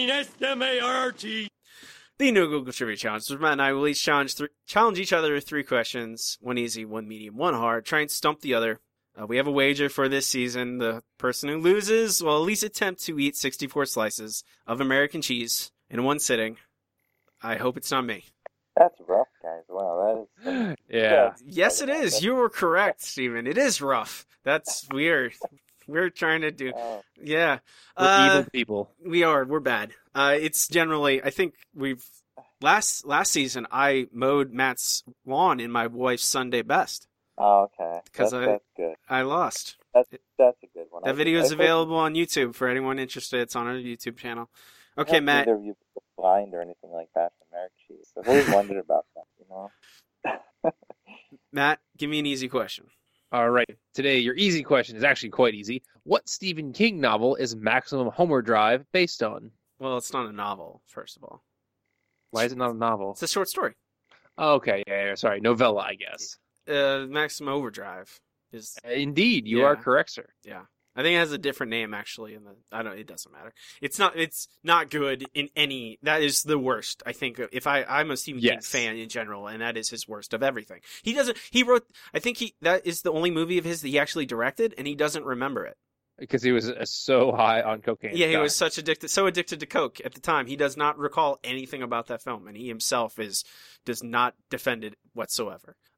The No Google Trivia Challenge. Matt and I will each challenge each other with 3 questions. 1 easy, 1 medium, 1 hard. Try and stump the other. We have a wager for this season. The person who loses will at least attempt to eat 64 slices of American cheese in one sitting. I hope it's not me. That's rough, guys. Wow, that is... Yeah. Yes, it is. You were correct, Steven. It is rough. That's weird. We're trying to do... Yeah. We're evil people. We are. We're bad. It's generally... I think we've... Last season, I mowed Matt's lawn in my wife's Sunday best. Oh, okay. Because that's good. I lost. That's a good one. That video is available on YouTube for anyone interested. It's on our YouTube channel. Okay, Matt. Neither of you were blind or anything like that from American cheese. I've always wondered about that, you know? Matt, give me an easy question. All right. Today, your easy question is actually quite easy. What Stephen King novel is Maximum Homer Drive based on? Well, it's not a novel, first of all. Why is it not a novel? It's a short story. Oh, okay. Yeah, sorry. Novella, I guess. Maximum Overdrive is... Indeed. You are correct, sir. Yeah. I think it has a different name, actually. It doesn't matter. It's not good in any... That is the worst, I think. I'm a Stephen King fan in general, and that is his worst of everything. That is the only movie of his that he actually directed, and he doesn't remember it. Because he was so high on cocaine. Yeah, he was so addicted to coke at the time. He does not recall anything about that film, and he himself does not defend it whatsoever.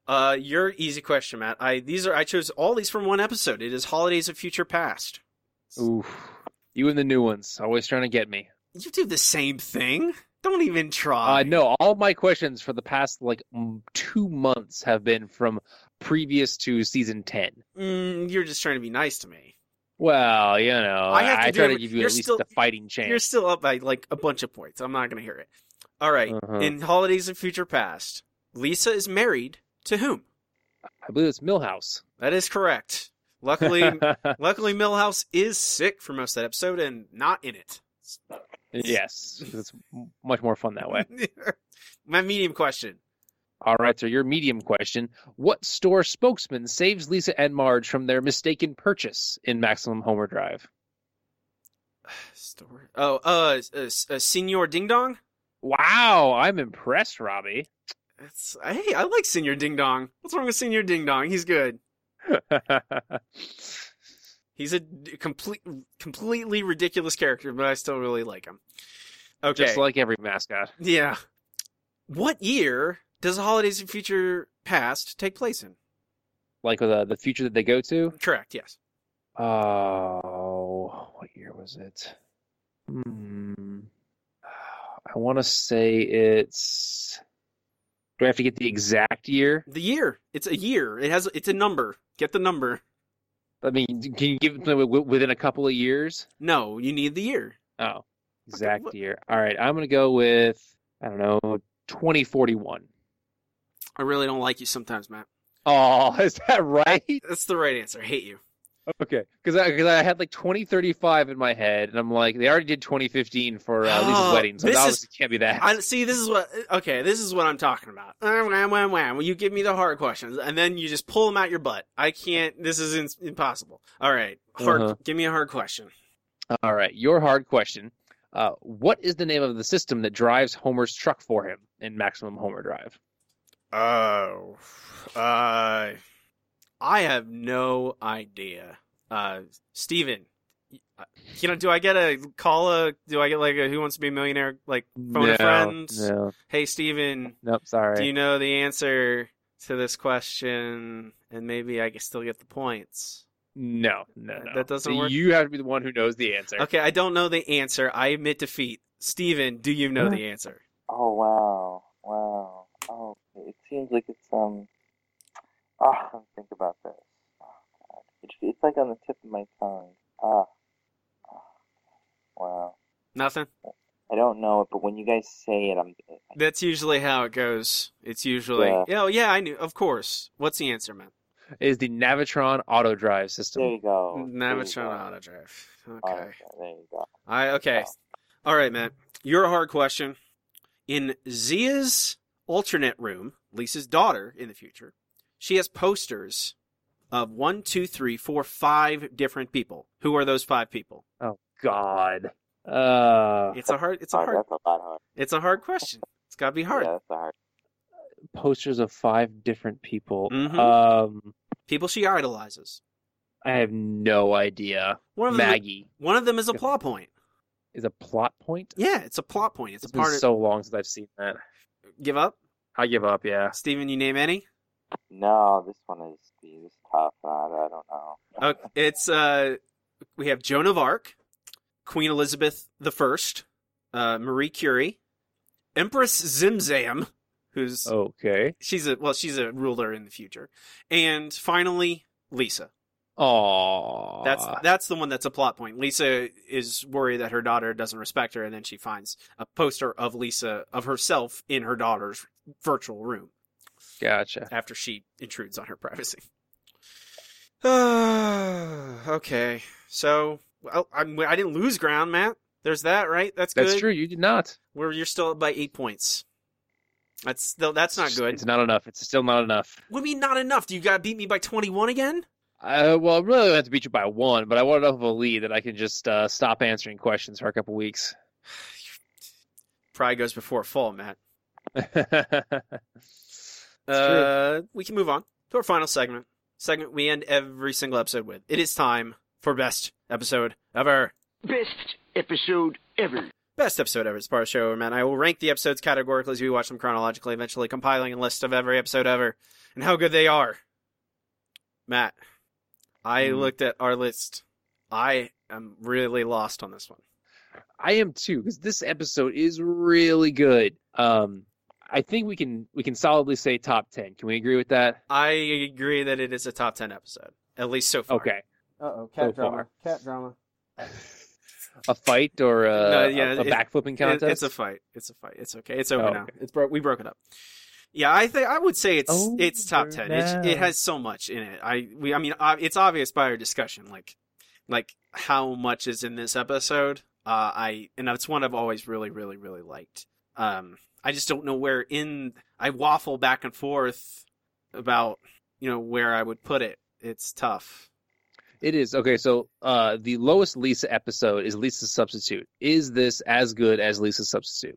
Your easy question, Matt. I chose all these from one episode. It is Holidays of Future Past. Oof. You and the new ones, always trying to get me. You do the same thing. Don't even try. No, all my questions for the past 2 months have been from previous to season 10. You're just trying to be nice to me. Well, I try to give you at least a fighting chance. You're still up by a bunch of points. I'm not going to hear it. All right. In Holidays of Future Past, Lisa is married to whom? I believe it's Milhouse. That is correct. Luckily, Milhouse is sick for most of that episode and not in it. Yes, it's much more fun that way. My medium question. All right, so your medium question. What store spokesman saves Lisa and Marge from their mistaken purchase in Maximum Homer Drive? Store? Senor Ding Dong? Wow, I'm impressed, Robbie. Hey, I like Senor Ding Dong. What's wrong with Senor Ding Dong? He's good. He's a completely ridiculous character, but I still really like him. Okay. Just like every mascot. Yeah. What year does Holidays of Future Past take place in? Like the future that they go to? Correct, yes. Oh, what year was it? I want to say it's... Do I have to get the exact year? The year. It's a year. It's a number. Get the number. I mean, can you give it within a couple of years? No, you need the year. Oh, exact year. All right, I'm going to go with, 2041. I really don't like you sometimes, Matt. Oh, is that right? That's the right answer. I hate you. Okay, because I had 2035 in my head, and I'm like, they already did 2015 for Lisa's wedding, so it obviously can't be that. See, this is what I'm talking about. Well, you give me the hard questions, and then you just pull them out your butt. I can't. This is impossible. All right, give me a hard question. All right, your hard question. What is the name of the system that drives Homer's truck for him in Maximum Homer Drive? Oh, I have no idea. Steven, do I get a call? Do I get a Who Wants to Be a Millionaire phone a friend? No. Hey, Steven. Nope, sorry. Do you know the answer to this question? And maybe I can still get the points. No. That doesn't work. You have to be the one who knows the answer. Okay, I don't know the answer. I admit defeat. Steven, do you know the answer? Oh, wow. Oh, it seems like it's, think about this. Oh, God. It's on the tip of my tongue. Wow. Nothing? I don't know it, but when you guys say it, That's usually how it goes. It's usually, I knew. Of course. What's the answer, man? It is the Navitron Auto Drive system. There you go. Navitron Auto Drive. Okay. There you go. Okay. All right, Matt. Your hard question. In Zia's alternate room, Lisa's daughter in the future, she has posters of 5 different people. Who are those 5 people? Oh God. It's a hard That's a lot hard. It's a hard question. It's got to be hard. Yeah, that's hard. Posters of 5 different people. Mm-hmm. People she idolizes. I have no idea. Maggie. One of them is a plot point. Is a plot point? Yeah, it's a plot point. It's a part. It's been so long since I've seen that. Give up? I give up. Yeah. Steven, you name any? No, this one is tough. I don't know. It's we have Joan of Arc, Queen Elizabeth I, Marie Curie, Empress Zimzam, who's okay. She's a ruler in the future, and finally Lisa. Oh, that's the one that's a plot point. Lisa is worried that her daughter doesn't respect her, and then she finds a poster of herself in her daughter's virtual room. Gotcha. After she intrudes on her privacy. Okay, so I didn't lose ground, Matt. There's that, right? That's good. That's true. You did not. You're still up by 8 points. That's not good. It's not enough. It's still not enough. What do you mean not enough? Do you got to beat me by 21 again? Well, I really don't have to beat you by 1, but I want enough of a lead that I can just stop answering questions for a couple weeks. Pride goes before a fall, Matt. We can move on to our final segment. Segment we end every single episode with. It is time for Best Episode Ever. Best episode ever. Best episode ever. It's part of the show where Matt and I will rank the episodes categorically as we watch them chronologically, eventually compiling a list of every episode ever and how good they are. Matt, I looked at our list. I am really lost on this one. I am too, because this episode is really good. I think we can solidly say top 10. Can we agree with that? I agree that it is a top 10 episode, at least so far. Okay. Uh-oh, cat drama. Cat drama. A fight or a backflipping contest? It's a fight. It's okay. It's over now. Okay. We broke it up. Yeah, I would say it's top 10. It has so much in it. It's obvious by our discussion, like how much is in this episode. And that's one I've always really, really, really liked. I just don't know where I waffle back and forth about, where I would put it. It's tough. It is. Okay, so the lowest Lisa episode is Lisa's Substitute. Is this as good as Lisa's Substitute?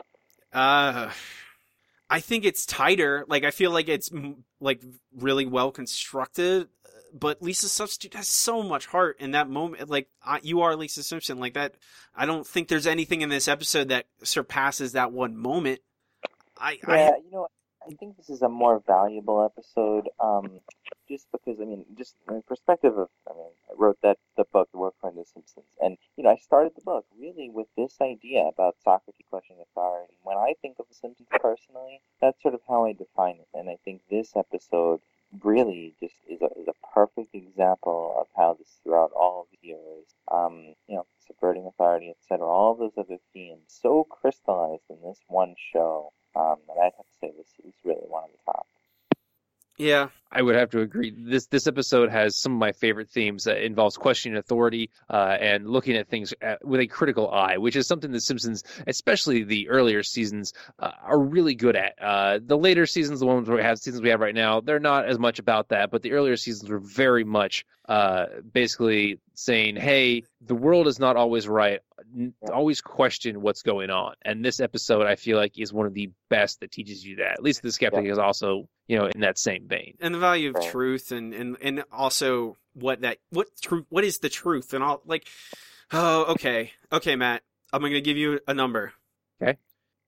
I think it's tighter. Like, I feel like it's really well constructed, but Lisa's Substitute has so much heart in that moment. Like, you are Lisa Simpson. Like that, I don't think there's anything in this episode that surpasses that one moment. I think this is a more valuable episode, just because, just in the perspective of, I wrote the book, The Work According to the Simpsons, and, I started the book really with this idea about Socrates questioning authority. When I think of The Simpsons personally, that's sort of how I define it, and I think this episode really just is a perfect example of how this throughout all of the years, subverting authority, etc., all of those other themes, so crystallized in this one show, that I'd have to say this is really one of the top. Yeah, I would have to agree. This episode has some of my favorite themes that involves questioning authority and looking at things with a critical eye, which is something the Simpsons, especially the earlier seasons, are really good at. The later seasons, the ones we have right now, they're not as much about that, but the earlier seasons were very much basically saying, hey, the world is not always right. Always question what's going on. And this episode, I feel like, is one of the best that teaches you that. At least The Skeptic is also, in that same vein. And the value of truth and also what is the truth and all, like, okay, Matt, I'm going to give you a number. Okay.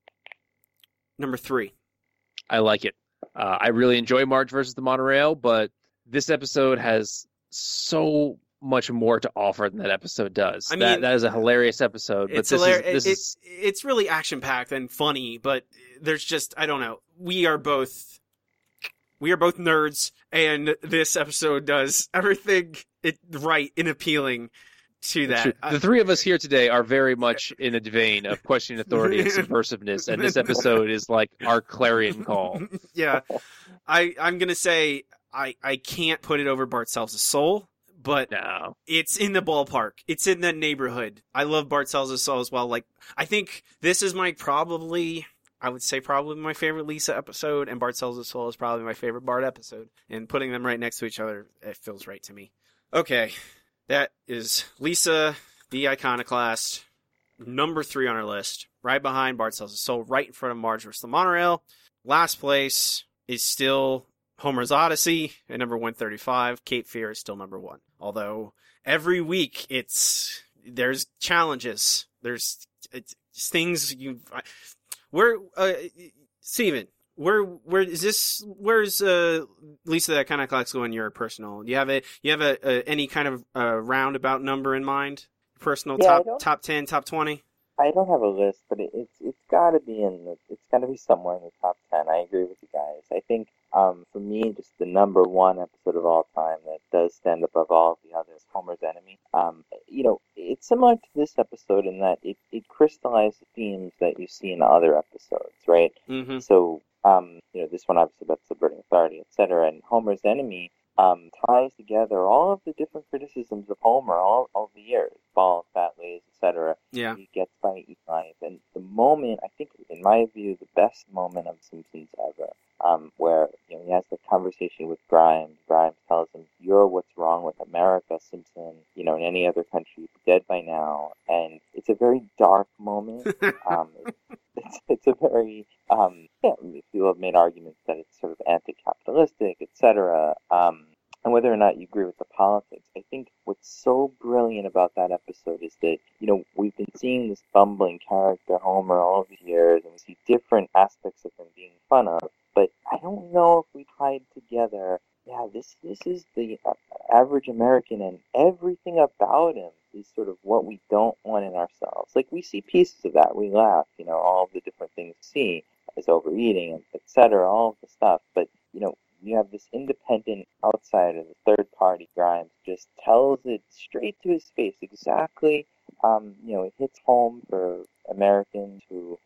Number 3. I like it. I really enjoy Marge versus the Monorail, but this episode has so much more to offer than that episode does. That is a hilarious episode, but it's really action packed and funny, but there's just, I don't know. We are both nerds, and this episode does everything right and appealing to that. The three of us here today are very much in a vein of questioning authority and subversiveness, and this episode is like our clarion call. Yeah. I'm going to say I can't put it over Bart Sells a Soul, but it's in the ballpark. It's in the neighborhood. I love Bart Sells a Soul as well. Like, I think this is probably my favorite Lisa episode, and Bart Sells a Soul is probably my favorite Bart episode. And putting them right next to each other, it feels right to me. Okay, that is Lisa, the Iconoclast, number 3 on our list, right behind Bart Sells a Soul, right in front of Marge vs. the Monorail. Last place is still Homer's Odyssey at number 135. Cape Fear is still number 1. Although every week there's challenges. There's things Steven, where's Lisa that kind of clocks go in your personal? You have any kind of roundabout number in mind? Personal top 10, top 20? I don't have a list, but it's got to be somewhere in the top 10. I agree with you guys. I think for me, just the number 1 episode of all time that does stand above all of the others, Homer's Enemy. It's similar to this episode in that it crystallizes themes that you see in other episodes, right? Mm-hmm. So, this one obviously about subverting authority, etc. And Homer's Enemy ties together all of the different criticisms of Homer all the years, bald, fat, lazy, etc. Yeah. He gets by Eli. And the moment, I think, in my view, the best moment of Simpsons ever, where he has the conversation with Grimes. Grimes tells him, "You're what's wrong with America, Simpson. In any other country, you'd be dead by now." And it's a very dark moment. It's a very people have made arguments that it's sort of anti-capitalistic, etc. And whether or not you agree with the politics, I think what what's so brilliant about that episode is that, we've been seeing this bumbling character, Homer, all these years, and we see different aspects of him being fun of, but I don't know if we tied together, this is the average American, and everything about him is sort of what we don't want in ourselves. Like, we see pieces of that, we laugh, all of the different things we see as overeating, and etc., all of the stuff, but, you have this independent outsider, the third party Grimes, just tells it straight to his face exactly. It hits home for Americans who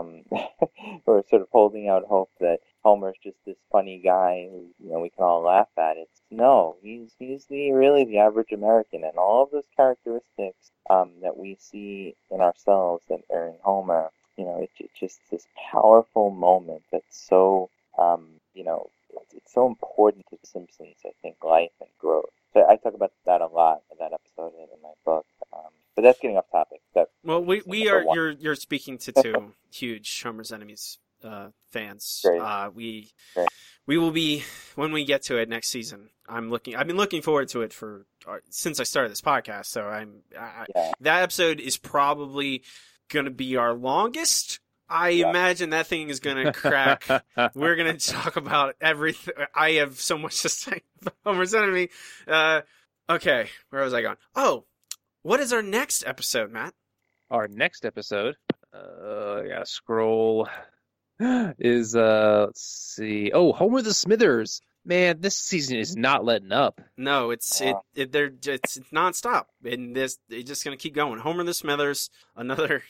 who are sort of holding out hope that Homer's just this funny guy who we can all laugh at. He's really the average American, and all of those characteristics that we see in ourselves that are in Homer. It's just this powerful moment that's so it's so important to The Simpsons, I think, life and growth. So I talk about that a lot in that episode and in my book. But that's getting off topic. You're speaking to two huge Homer's Enemies fans. Great. We will be, when we get to it next season. I've been looking forward to it since I started this podcast. So that episode is probably going to be our longest. I imagine that thing is going to crack. We're going to talk about everything. I have so much to say about Homer's Enemy. Okay, where was I going? Oh, what is our next episode, Matt? Our next episode, I gotta scroll, is, let's see. Oh, Homer the Smithers. Man, this season is not letting up. No, it's nonstop. And it's just going to keep going. Homer the Smithers, another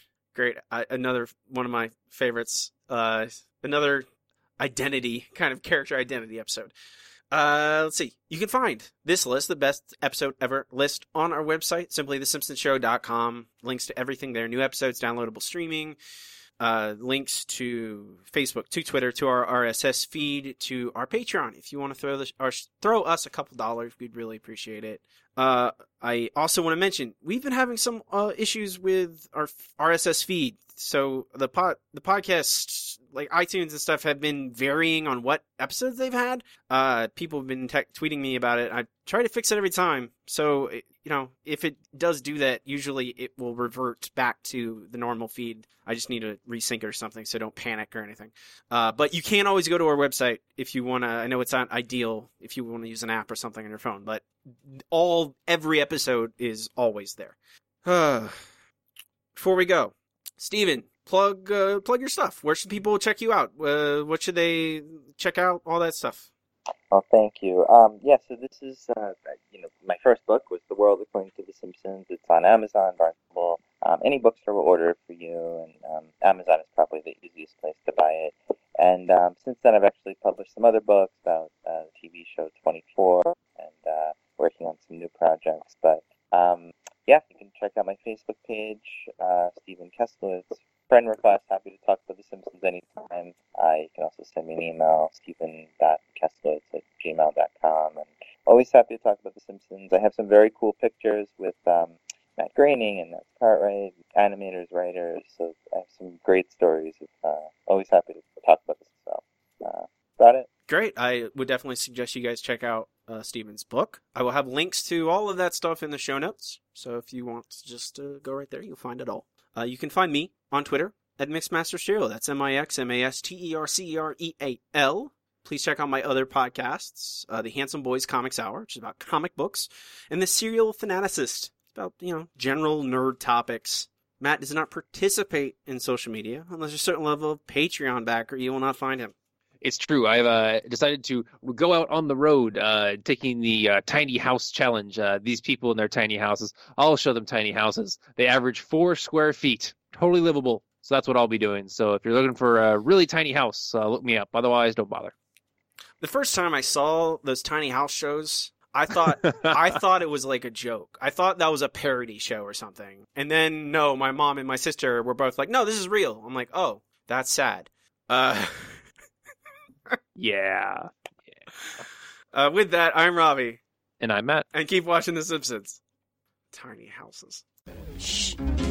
one of my favorites. Another character identity episode. Let's see. You can find this list, the best episode ever list, on our website, simply thesimpsonshow.com. Links to everything there. New episodes, downloadable streaming, links to Facebook, to Twitter, to our RSS feed, to our Patreon. If you want to throw us a couple $, we'd really appreciate it. I also want to mention, we've been having some issues with our RSS feed. So the podcast, like iTunes and stuff, have been varying on what episodes they've had. People have been tweeting me about it. I try to fix it every time. So, if it does do that, usually it will revert back to the normal feed. I just need to resync it or something, so don't panic or anything. But you can always go to our website if you want to. I know it's not ideal if you want to use an app or something on your phone, but every episode is always there. Before we go, Steven, plug your stuff. Where should people check you out? What should they check out? All that stuff. Oh, thank you. So this is, my first book was The World According to The Simpsons. It's on Amazon, Barnes & Noble. Any bookstore will order it for you, and Amazon is probably the easiest place to buy it. And since then, I've actually published some other books about the TV show 24, and working on some new projects. But you can check out my Facebook page, Stephen Keslowitz. Friend request, happy to talk about The Simpsons anytime. You can also send me an email, stephen.keslowitz@gmail.com. And always happy to talk about The Simpsons. I have some very cool pictures with Matt Groening and Matt Cartwright, animators, writers. So I have some great stories. Always happy to talk about this. So about it. Great. I would definitely suggest you guys check out Steven's book. I will have links to all of that stuff in the show notes. So if you want to just go right there, you'll find it all. You can find me on Twitter at MixmasterSterial. That's MixMasterCereal. Please check out my other podcasts, the Handsome Boys Comics Hour, which is about comic books, and the Serial Fanaticist. It's about, general nerd topics. Matt does not participate in social media unless there's a certain level of Patreon backer. You will not find him. It's true. I've decided to go out on the road, taking the tiny house challenge. These people in their tiny houses, I'll show them tiny houses. They average 4 square feet, totally livable. So that's what I'll be doing. So if you're looking for a really tiny house, look me up. Otherwise, don't bother. The first time I saw those tiny house shows, I thought it was like a joke. I thought that was a parody show or something. And then, no, my mom and my sister were both like, no, this is real. I'm like, oh, that's sad. Yeah. With that, I'm Robbie. And I'm Matt. And keep watching The Simpsons. Tiny houses. Shh.